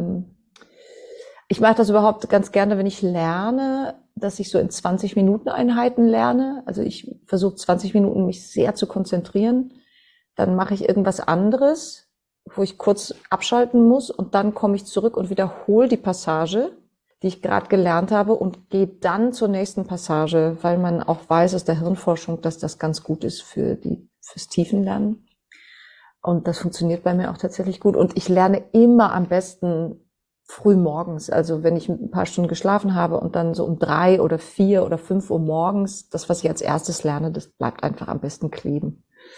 Ich mache das überhaupt ganz gerne, wenn ich lerne, dass ich so in 20-Minuten-Einheiten lerne. Also ich versuche 20 Minuten mich sehr zu konzentrieren. Dann mache ich irgendwas anderes, wo ich kurz abschalten muss und dann komme ich zurück und wiederhole die Passage, die ich gerade gelernt habe und gehe dann zur nächsten Passage, weil man auch weiß aus der Hirnforschung, dass das ganz gut ist fürs Tiefenlernen. Und das funktioniert bei mir auch tatsächlich gut. Und ich lerne immer am besten früh morgens. Also wenn ich ein paar Stunden geschlafen habe und dann so um 3 oder 4 oder 5 Uhr morgens, das, was ich als erstes lerne, das bleibt einfach am besten kleben.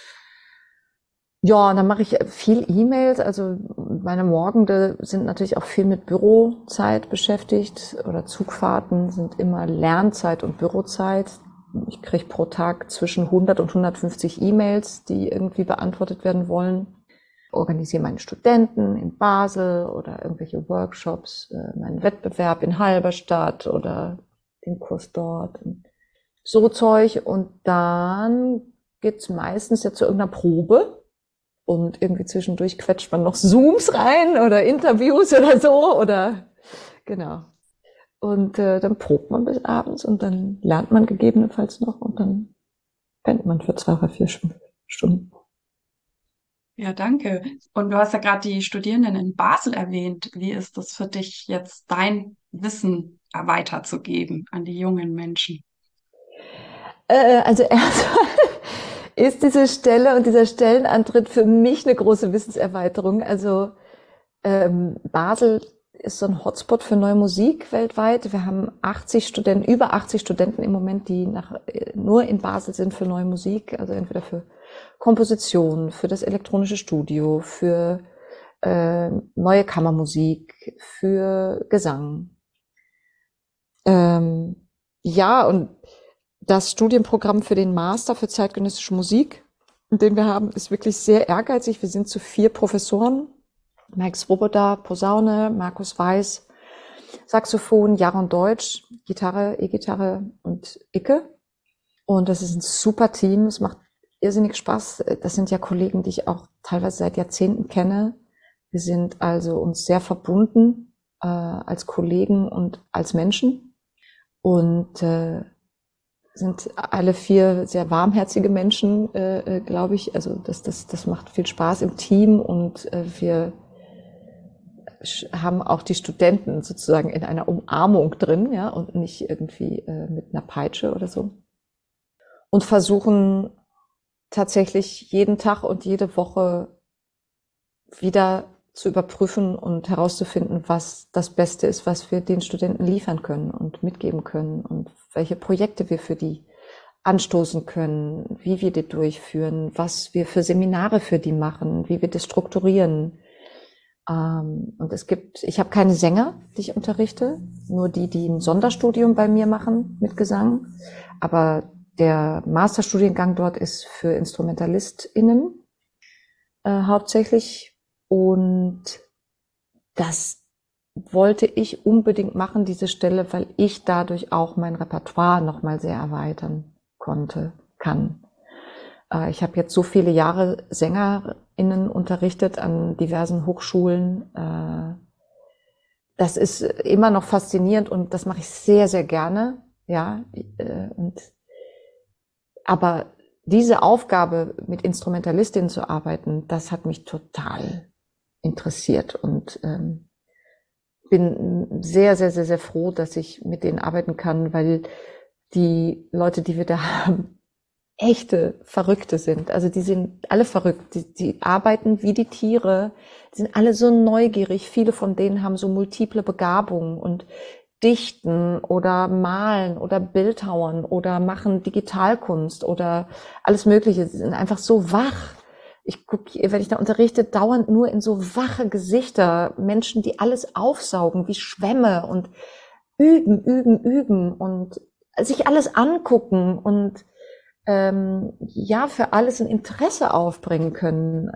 Ja, und dann mache ich viel E-Mails. Also meine Morgende sind natürlich auch viel mit Bürozeit beschäftigt oder Zugfahrten sind immer Lernzeit und Bürozeit. Ich kriege pro Tag zwischen 100 und 150 E-Mails, die irgendwie beantwortet werden wollen. Organisiere meine Studenten in Basel oder irgendwelche Workshops, meinen Wettbewerb in Halberstadt oder den Kurs dort. So Zeug. Und dann geht's meistens ja zu irgendeiner Probe. Und irgendwie zwischendurch quetscht man noch Zooms rein oder Interviews oder so oder genau. Und dann probt man bis abends und dann lernt man gegebenenfalls noch und dann pennt man für 2 oder 4 Stunden. Ja, danke. Und du hast ja gerade die Studierenden in Basel erwähnt. Wie ist das für dich jetzt, dein Wissen weiterzugeben an die jungen Menschen? Also erstmal ist diese Stelle und dieser Stellenantritt für mich eine große Wissenserweiterung. Also Basel ist so ein Hotspot für neue Musik weltweit. Wir haben über 80 Studenten im Moment, die nur in Basel sind für neue Musik, also entweder für Komposition, für das elektronische Studio, für neue Kammermusik, für Gesang. Ja, und das Studienprogramm für den Master für zeitgenössische Musik, den wir haben, ist wirklich sehr ehrgeizig. Wir sind zu 4 Professoren. Mike Swoboda, Posaune, Markus Weiß, Saxophon, Jaron Deutsch, Gitarre, E-Gitarre und Icke. Und das ist ein super Team. Es macht irrsinnig Spaß. Das sind ja Kollegen, die ich auch teilweise seit Jahrzehnten kenne. Wir sind also uns sehr verbunden als Kollegen und als Menschen. Und sind alle 4 sehr warmherzige Menschen, glaube ich. Also das macht viel Spaß im Team und wir haben auch die Studenten sozusagen in einer Umarmung drin, ja, und nicht irgendwie mit einer Peitsche oder so. Und versuchen tatsächlich jeden Tag und jede Woche wieder zu überprüfen und herauszufinden, was das Beste ist, was wir den Studenten liefern können und mitgeben können und welche Projekte wir für die anstoßen können, wie wir die durchführen, was wir für Seminare für die machen, wie wir das strukturieren. Und ich habe keine Sänger, die ich unterrichte, nur die ein Sonderstudium bei mir machen mit Gesang. Aber der Masterstudiengang dort ist für InstrumentalistInnen hauptsächlich. Und das wollte ich unbedingt machen, diese Stelle, weil ich dadurch auch mein Repertoire nochmal sehr erweitern kann. Ich habe jetzt so viele Jahre SängerInnen unterrichtet an diversen Hochschulen. Das ist immer noch faszinierend und das mache ich sehr, sehr gerne. Ja, aber diese Aufgabe, mit Instrumentalistinnen zu arbeiten, das hat mich total interessiert und bin sehr, sehr, sehr, sehr froh, dass ich mit denen arbeiten kann, weil die Leute, die wir da haben, echte Verrückte sind. Also die sind alle verrückt. Die arbeiten wie die Tiere. Die sind alle so neugierig. Viele von denen haben so multiple Begabungen und dichten oder malen oder bildhauern oder machen Digitalkunst oder alles Mögliche. Sie sind einfach so wach. Ich gucke, wenn ich da unterrichte, dauernd nur in so wache Gesichter. Menschen, die alles aufsaugen wie Schwämme und üben, üben, üben und sich alles angucken und ja, für alles ein Interesse aufbringen können.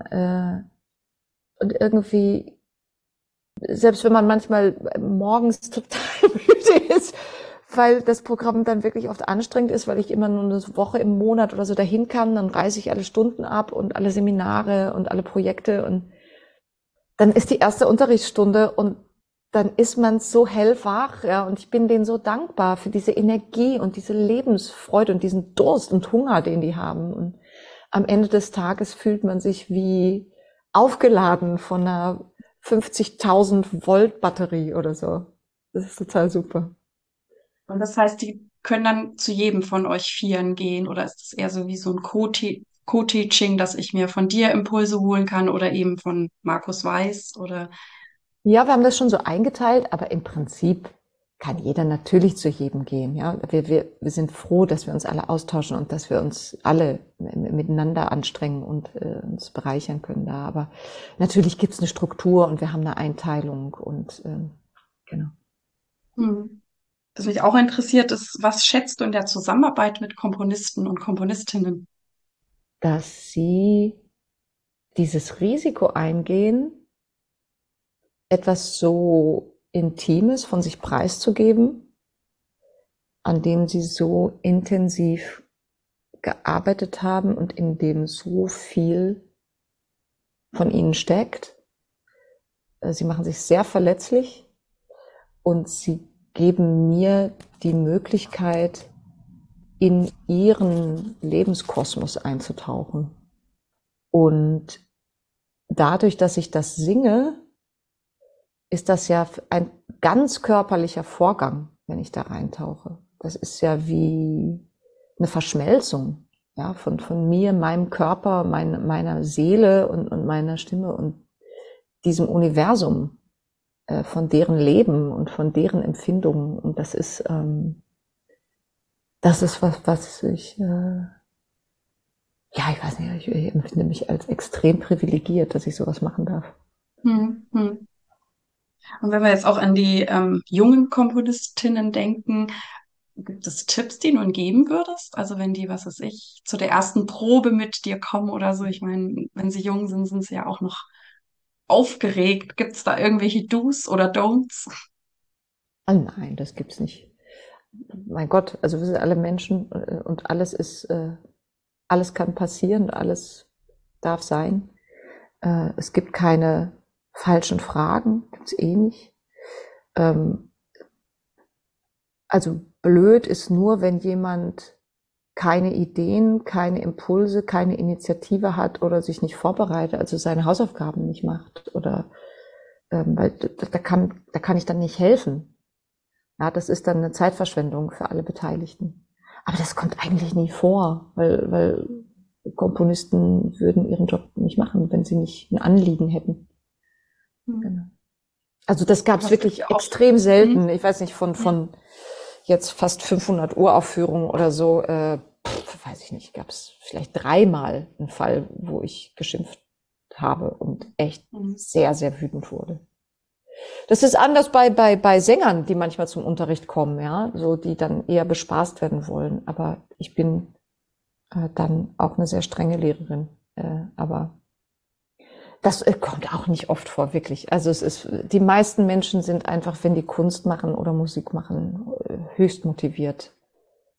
Und irgendwie, selbst wenn man manchmal morgens total müde ist, weil das Programm dann wirklich oft anstrengend ist, weil ich immer nur eine Woche im Monat oder so dahin kann, dann reiße ich alle Stunden ab und alle Seminare und alle Projekte und dann ist die erste Unterrichtsstunde und dann ist man so hellwach, ja, und ich bin denen so dankbar für diese Energie und diese Lebensfreude und diesen Durst und Hunger, den die haben. Und am Ende des Tages fühlt man sich wie aufgeladen von einer 50.000 Volt Batterie oder so. Das ist total super. Und das heißt, die können dann zu jedem von euch Vieren gehen oder ist es eher so wie so ein Co-Teaching, dass ich mir von dir Impulse holen kann oder eben von Markus Weiß oder Ja, wir haben das schon so eingeteilt, aber im Prinzip kann jeder natürlich zu jedem gehen. Ja, wir sind froh, dass wir uns alle austauschen und dass wir uns alle miteinander anstrengen und uns bereichern können da. Aber natürlich gibt's eine Struktur und wir haben eine Einteilung und genau. Was mich auch interessiert ist, was schätzt du in der Zusammenarbeit mit Komponisten und Komponistinnen? Dass sie dieses Risiko eingehen, etwas so Intimes von sich preiszugeben, an dem sie so intensiv gearbeitet haben und in dem so viel von ihnen steckt. Sie machen sich sehr verletzlich und sie geben mir die Möglichkeit, in ihren Lebenskosmos einzutauchen. Und dadurch, dass ich das singe, ist das ja ein ganz körperlicher Vorgang, wenn ich da reintauche. Das ist ja wie eine Verschmelzung, ja, von mir, meinem Körper, meiner Seele und meiner Stimme und diesem Universum, von deren Leben und von deren Empfindungen. Und das ist was ich, ja, ich weiß nicht, ich empfinde mich als extrem privilegiert, dass ich sowas machen darf. Hm, hm. Und wenn wir jetzt auch an die jungen Komponistinnen denken, gibt es Tipps, die du ihnen geben würdest? Also wenn die, was weiß ich, zu der ersten Probe mit dir kommen oder so. Ich meine, wenn sie jung sind, sind sie ja auch noch aufgeregt. Gibt es da irgendwelche Do's oder Don'ts? Ah, nein, das gibt's nicht. Mein Gott, also wir sind alle Menschen und alles ist, alles kann passieren, alles darf sein. Es gibt keine falschen Fragen, gibt's eh nicht. Also blöd ist nur, wenn jemand keine Ideen, keine Impulse, keine Initiative hat oder sich nicht vorbereitet, also seine Hausaufgaben nicht macht oder weil da kann ich dann nicht helfen. Ja, das ist dann eine Zeitverschwendung für alle Beteiligten. Aber das kommt eigentlich nie vor, weil Komponisten würden ihren Job nicht machen, wenn sie nicht ein Anliegen hätten. Genau. Also das gab es wirklich extrem selten. Ich weiß nicht, von jetzt fast 500 Uraufführungen oder so, weiß ich nicht, gab es vielleicht 3-mal einen Fall, wo ich geschimpft habe und echt sehr, sehr wütend wurde. Das ist anders bei Sängern, die manchmal zum Unterricht kommen, ja, so die dann eher bespaßt werden wollen. Aber ich bin dann auch eine sehr strenge Lehrerin. Aber das kommt auch nicht oft vor, wirklich. Also die meisten Menschen sind einfach, wenn die Kunst machen oder Musik machen, höchst motiviert.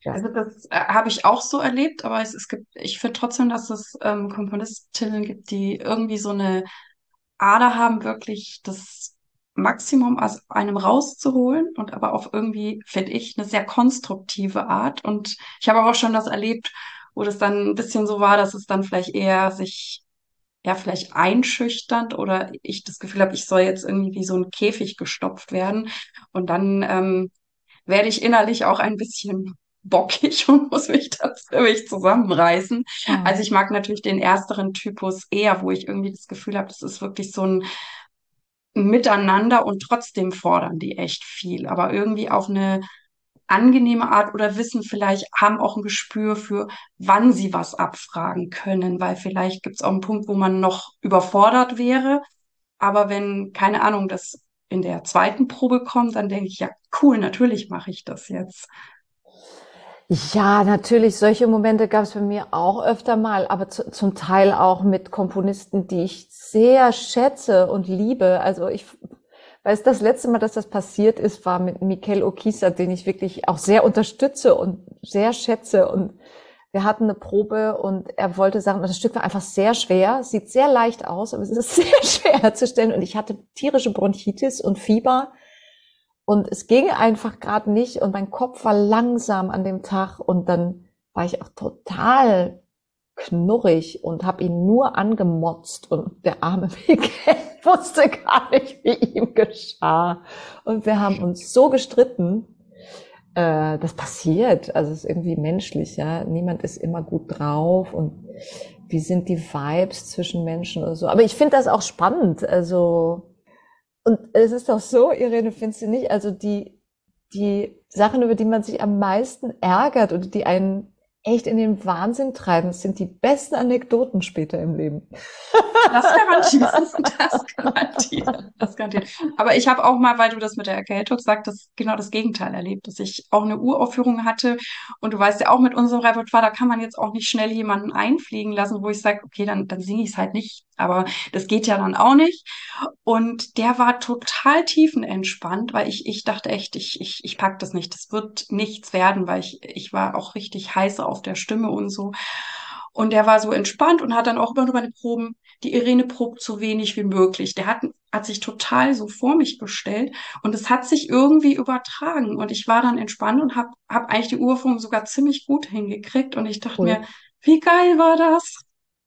Ja. Also das habe ich auch so erlebt, aber es gibt, ich finde trotzdem, dass es Komponistinnen gibt, die irgendwie so eine Ader haben, wirklich das Maximum aus einem rauszuholen und aber auf irgendwie, finde ich, eine sehr konstruktive Art. Und ich habe aber auch schon das erlebt, wo das dann ein bisschen so war, dass es dann vielleicht eher sich, ja, vielleicht einschüchternd oder ich das Gefühl habe, ich soll jetzt irgendwie wie so ein Käfig gestopft werden. Und dann werde ich innerlich auch ein bisschen bockig und muss mich da ziemlich zusammenreißen. Also Mhm. ich mag natürlich den ersteren Typus eher, wo ich irgendwie das Gefühl habe, das ist wirklich so ein Miteinander und trotzdem fordern die echt viel, aber irgendwie auf eine angenehme Art oder wissen vielleicht, haben auch ein Gespür für, wann sie was abfragen können, weil vielleicht gibt es auch einen Punkt, wo man noch überfordert wäre. Aber wenn, keine Ahnung, das in der zweiten Probe kommt, dann denke ich, ja, cool, natürlich mache ich das jetzt. Ja, natürlich, solche Momente gab es bei mir auch öfter mal, aber zum Teil auch mit Komponisten, die ich sehr schätze und liebe. Also ich weiß, das letzte Mal, dass das passiert ist, war mit Mikel Okisa, den ich wirklich auch sehr unterstütze und sehr schätze. Und wir hatten eine Probe und er wollte sagen, das Stück war einfach sehr schwer, sieht sehr leicht aus, aber es ist sehr schwer herzustellen. Und ich hatte tierische Bronchitis und Fieber. Und es ging einfach gerade nicht und mein Kopf war langsam an dem Tag und dann war ich auch total knurrig und habe ihn nur angemotzt und der arme Miguel wusste gar nicht, wie ihm geschah. Und wir haben uns so gestritten. Das passiert, also es ist irgendwie menschlich, ja. Niemand ist immer gut drauf und wie sind die Vibes zwischen Menschen oder so. Aber ich finde das auch spannend, also und es ist doch so, Irene, findest du nicht? Also die Sachen, über die man sich am meisten ärgert oder die einen echt in den Wahnsinn treiben, sind die besten Anekdoten später im Leben. Das garantiert, das garantiert, das garantiert. Aber ich habe auch mal, weil du das mit der Erkältung sagst, genau das Gegenteil erlebt, dass ich auch eine Uraufführung hatte. Und du weißt ja auch, mit unserem Repertoire, da kann man jetzt auch nicht schnell jemanden einfliegen lassen, wo ich sage, okay, dann singe ich es halt nicht. Aber das geht ja dann auch nicht. Und der war total tiefenentspannt, weil ich dachte echt, ich pack das nicht. Das wird nichts werden, weil ich war auch richtig heiß auf der Stimme und so. Und der war so entspannt und hat dann auch immer nur meine Proben, die Irene probt so wenig wie möglich. Hat sich total so vor mich gestellt und es hat sich irgendwie übertragen. Und ich war dann entspannt und hab eigentlich die Uraufführung sogar ziemlich gut hingekriegt. Und ich dachte mir, Cool. wie geil war das?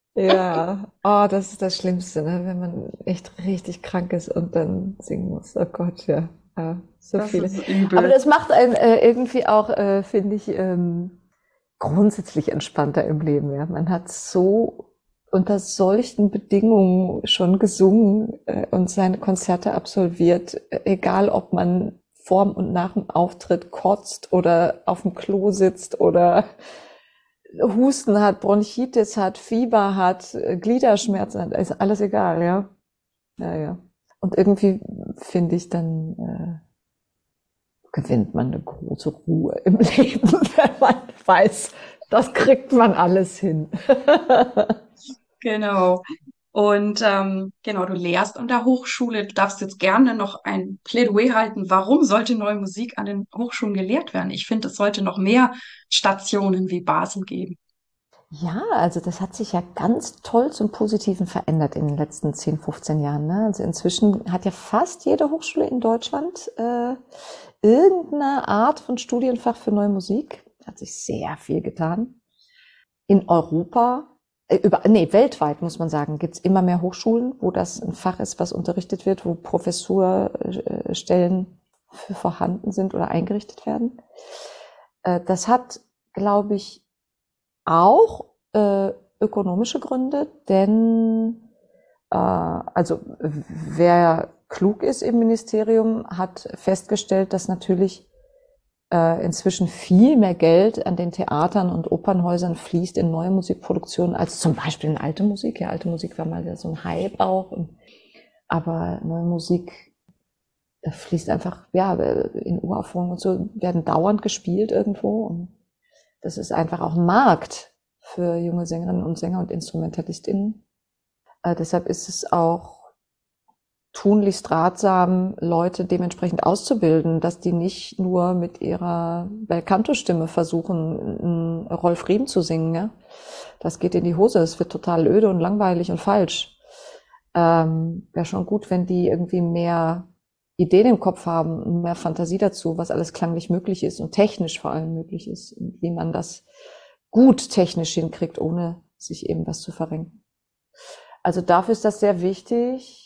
Ja, oh, das ist das Schlimmste, ne? Wenn man echt richtig krank ist und dann singen muss. Oh Gott, ja, ja, so Das viele. ist Aber übel. das macht einen irgendwie auch, finde ich, grundsätzlich entspannter im Leben. Ja, man hat so unter solchen Bedingungen schon gesungen und seine Konzerte absolviert, egal ob man vorm und nach dem Auftritt kotzt oder auf dem Klo sitzt oder Husten hat, Bronchitis hat, Fieber hat, Gliederschmerzen hat, ist alles egal, ja. Ja, ja. Und irgendwie finde ich, dann gewinnt man eine große Ruhe im Leben, wenn man weiß, das kriegt man alles hin. Genau. Und genau, du lehrst an der Hochschule. Du darfst jetzt gerne noch ein Plädoyer halten. Warum sollte neue Musik an den Hochschulen gelehrt werden? Ich finde, es sollte noch mehr Stationen wie Basel geben. Ja, also das hat sich ja ganz toll zum Positiven verändert in den letzten 10, 15 Jahren. Ne? Also inzwischen hat ja fast jede Hochschule in Deutschland irgendeine Art von Studienfach für neue Musik. Da hat sich sehr viel getan. In Europa, weltweit muss man sagen, gibt's immer mehr Hochschulen, wo das ein Fach ist, was unterrichtet wird, wo Professurstellen für vorhanden sind oder eingerichtet werden. Das hat, glaube ich, auch ökonomische Gründe, denn also wer klug ist im Ministerium, hat festgestellt, dass natürlich inzwischen viel mehr Geld an den Theatern und Opernhäusern fließt in neue Musikproduktionen als zum Beispiel in alte Musik. Ja, alte Musik war mal ja so ein Hype auch, aber neue Musik fließt einfach, ja, in Uraufführungen und so werden dauernd gespielt irgendwo und das ist einfach auch ein Markt für junge Sängerinnen und Sänger und InstrumentalistInnen. Deshalb ist es auch tunlichst ratsam, Leute dementsprechend auszubilden, dass die nicht nur mit ihrer Belcanto-Stimme versuchen, einen Rolf Riem zu singen. Ja? Das geht in die Hose, es wird total öde und langweilig und falsch. Wäre schon gut, wenn die irgendwie mehr Ideen im Kopf haben und mehr Fantasie dazu, was alles klanglich möglich ist und technisch vor allem möglich ist und wie man das gut technisch hinkriegt, ohne sich eben was zu verrenken. Also dafür ist das sehr wichtig.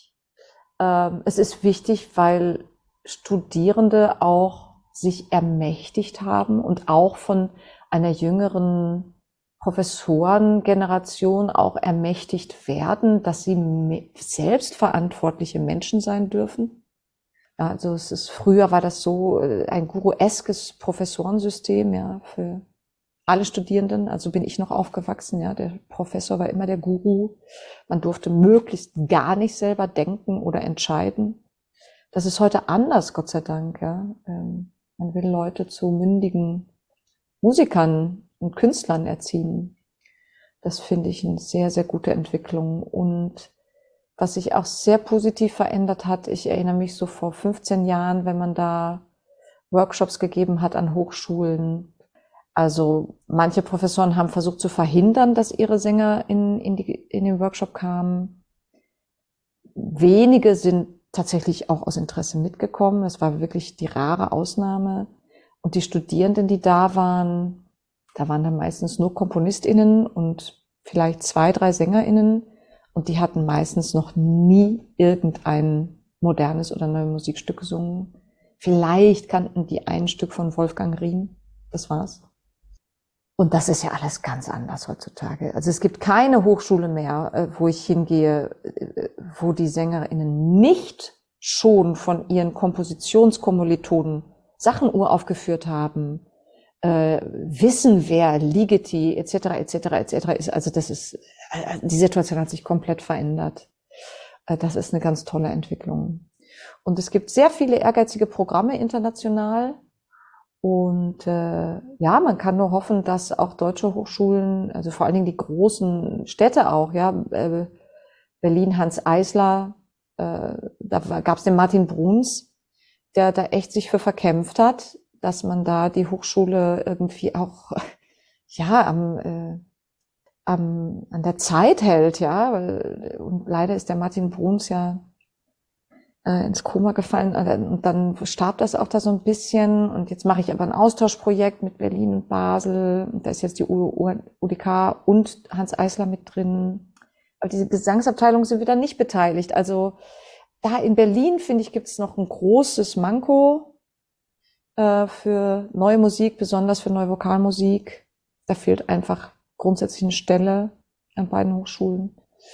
Es ist wichtig, weil Studierende auch sich ermächtigt haben und auch von einer jüngeren Professorengeneration auch ermächtigt werden, dass sie selbstverantwortliche Menschen sein dürfen. Ja, also früher war das so ein gurueskes Professorensystem, ja, für alle Studierenden, also bin ich noch aufgewachsen, ja, der Professor war immer der Guru. Man durfte möglichst gar nicht selber denken oder entscheiden. Das ist heute anders, Gott sei Dank, ja. Man will Leute zu mündigen Musikern und Künstlern erziehen. Das finde ich eine sehr, sehr gute Entwicklung. Und was sich auch sehr positiv verändert hat, ich erinnere mich so vor 15 Jahren, wenn man da Workshops gegeben hat an Hochschulen. Also manche Professoren haben versucht zu verhindern, dass ihre Sänger in den Workshop kamen. Wenige sind tatsächlich auch aus Interesse mitgekommen. Es war wirklich die rare Ausnahme. Und die Studierenden, die da waren dann meistens nur KomponistInnen und vielleicht 2, 3 SängerInnen. Und die hatten meistens noch nie irgendein modernes oder neues Musikstück gesungen. Vielleicht kannten die ein Stück von Wolfgang Riem. Das war's. Und das ist ja alles ganz anders heutzutage. Also es gibt keine Hochschule mehr, wo ich hingehe, wo die SängerInnen nicht schon von ihren Kompositionskommilitonen Sachen uraufgeführt haben, wissen, wer Ligeti etc. ist. Also die Situation hat sich komplett verändert. Das ist eine ganz tolle Entwicklung. Und es gibt sehr viele ehrgeizige Programme international. Und man kann nur hoffen, dass auch deutsche Hochschulen, also vor allen Dingen die großen Städte auch, ja, Berlin, Hans Eisler, da gab es den Martin Bruns, der da echt sich für verkämpft hat, dass man da die Hochschule irgendwie auch an der Zeit hält, ja, und leider ist der Martin Bruns ja ins Koma gefallen und dann starb das auch da so ein bisschen und jetzt mache ich aber ein Austauschprojekt mit Berlin und Basel und da ist jetzt die UDK und Hans Eisler mit drin, aber diese Gesangsabteilungen sind wieder nicht beteiligt. Also da in Berlin, finde ich, gibt es noch ein großes Manko für neue Musik, besonders für neue Vokalmusik. Da fehlt einfach grundsätzlich eine Stelle an beiden Hochschulen.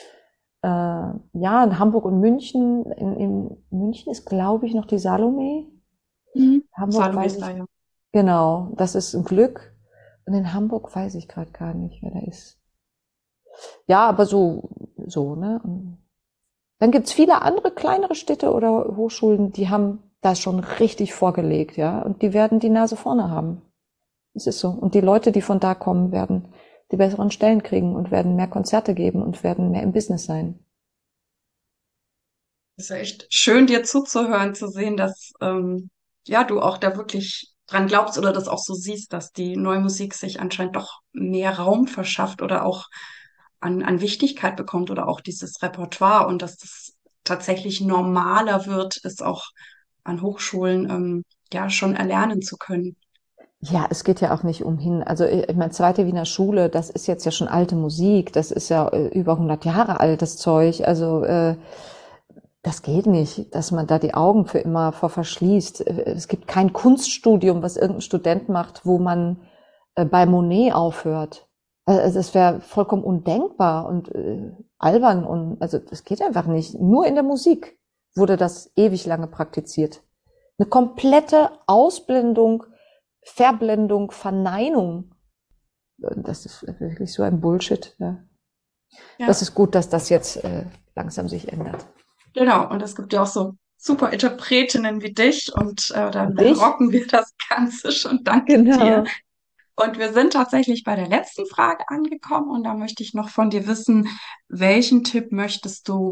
In Hamburg und München. In München ist, glaube ich, noch die Salome. Hamburg Salome weiß ist da, ich. ja. Genau, das ist ein Glück. Und in Hamburg weiß ich gerade gar nicht, wer da ist. Ja, aber so, ne? Und dann gibt's viele andere kleinere Städte oder Hochschulen, die haben das schon richtig vorgelegt, ja. Und die werden die Nase vorne haben. Das ist so. Und die Leute, die von da kommen, werden die besseren Stellen kriegen und werden mehr Konzerte geben und werden mehr im Business sein. Es ist ja echt schön, dir zuzuhören, zu sehen, dass du auch da wirklich dran glaubst oder das auch so siehst, dass die neue Musik sich anscheinend doch mehr Raum verschafft oder auch an Wichtigkeit bekommt oder auch dieses Repertoire und dass das tatsächlich normaler wird, es auch an Hochschulen schon erlernen zu können. Ja, es geht ja auch nicht umhin. Also ich meine, zweite Wiener Schule, das ist jetzt ja schon alte Musik, das ist ja über 100 Jahre altes Zeug. Also das geht nicht, dass man da die Augen für immer vor verschließt. Es gibt kein Kunststudium, was irgendein Student macht, wo man bei Monet aufhört. Also das wäre vollkommen undenkbar und albern und also das geht einfach nicht. Nur in der Musik wurde das ewig lange praktiziert. Eine komplette Ausblendung, Verblendung, Verneinung. Das ist wirklich so ein Bullshit. Ja. Ja. Das ist gut, dass das jetzt langsam sich ändert. Genau, und es gibt ja auch so super Interpretinnen wie dich und dann Dich? rocken wir das Ganze schon. Danke Genau. dir. Und wir sind tatsächlich bei der letzten Frage angekommen und da möchte ich noch von dir wissen, welchen Tipp möchtest du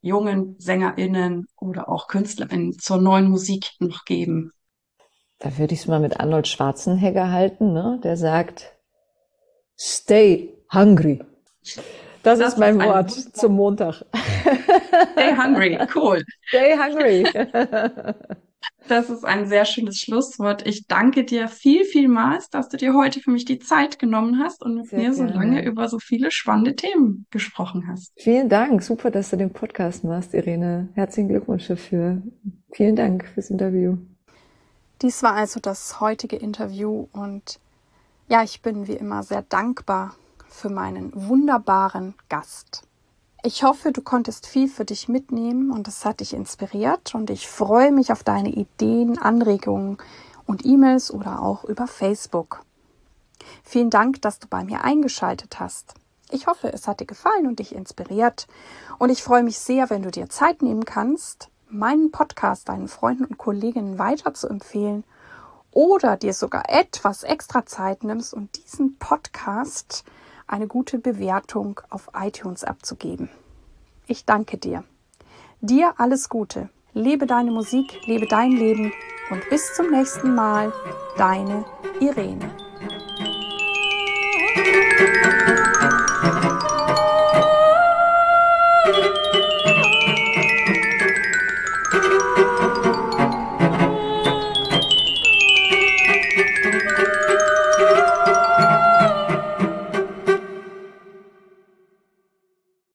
jungen SängerInnen oder auch KünstlerInnen zur neuen Musik noch geben? Da würde ich es mal mit Arnold Schwarzenegger halten, ne? Der sagt, stay hungry. Das ist mein Wort zum Montag. Stay hungry, cool. Stay hungry. Das ist ein sehr schönes Schlusswort. Ich danke dir vielmals, dass du dir heute für mich die Zeit genommen hast und mit mir so lange über so viele spannende Themen gesprochen hast. Vielen Dank. Super, dass du den Podcast machst, Irene. Herzlichen Glückwunsch dafür. Vielen Dank fürs Interview. Dies war also das heutige Interview und ja, ich bin wie immer sehr dankbar für meinen wunderbaren Gast. Ich hoffe, du konntest viel für dich mitnehmen und es hat dich inspiriert und ich freue mich auf deine Ideen, Anregungen und E-Mails oder auch über Facebook. Vielen Dank, dass du bei mir eingeschaltet hast. Ich hoffe, es hat dir gefallen und dich inspiriert und ich freue mich sehr, wenn du dir Zeit nehmen kannst, meinen Podcast deinen Freunden und Kolleginnen weiter zu empfehlen oder dir sogar etwas extra Zeit nimmst und diesen Podcast eine gute Bewertung auf iTunes abzugeben. Ich danke dir. Dir alles Gute. Lebe deine Musik, lebe dein Leben und bis zum nächsten Mal. Deine Irene.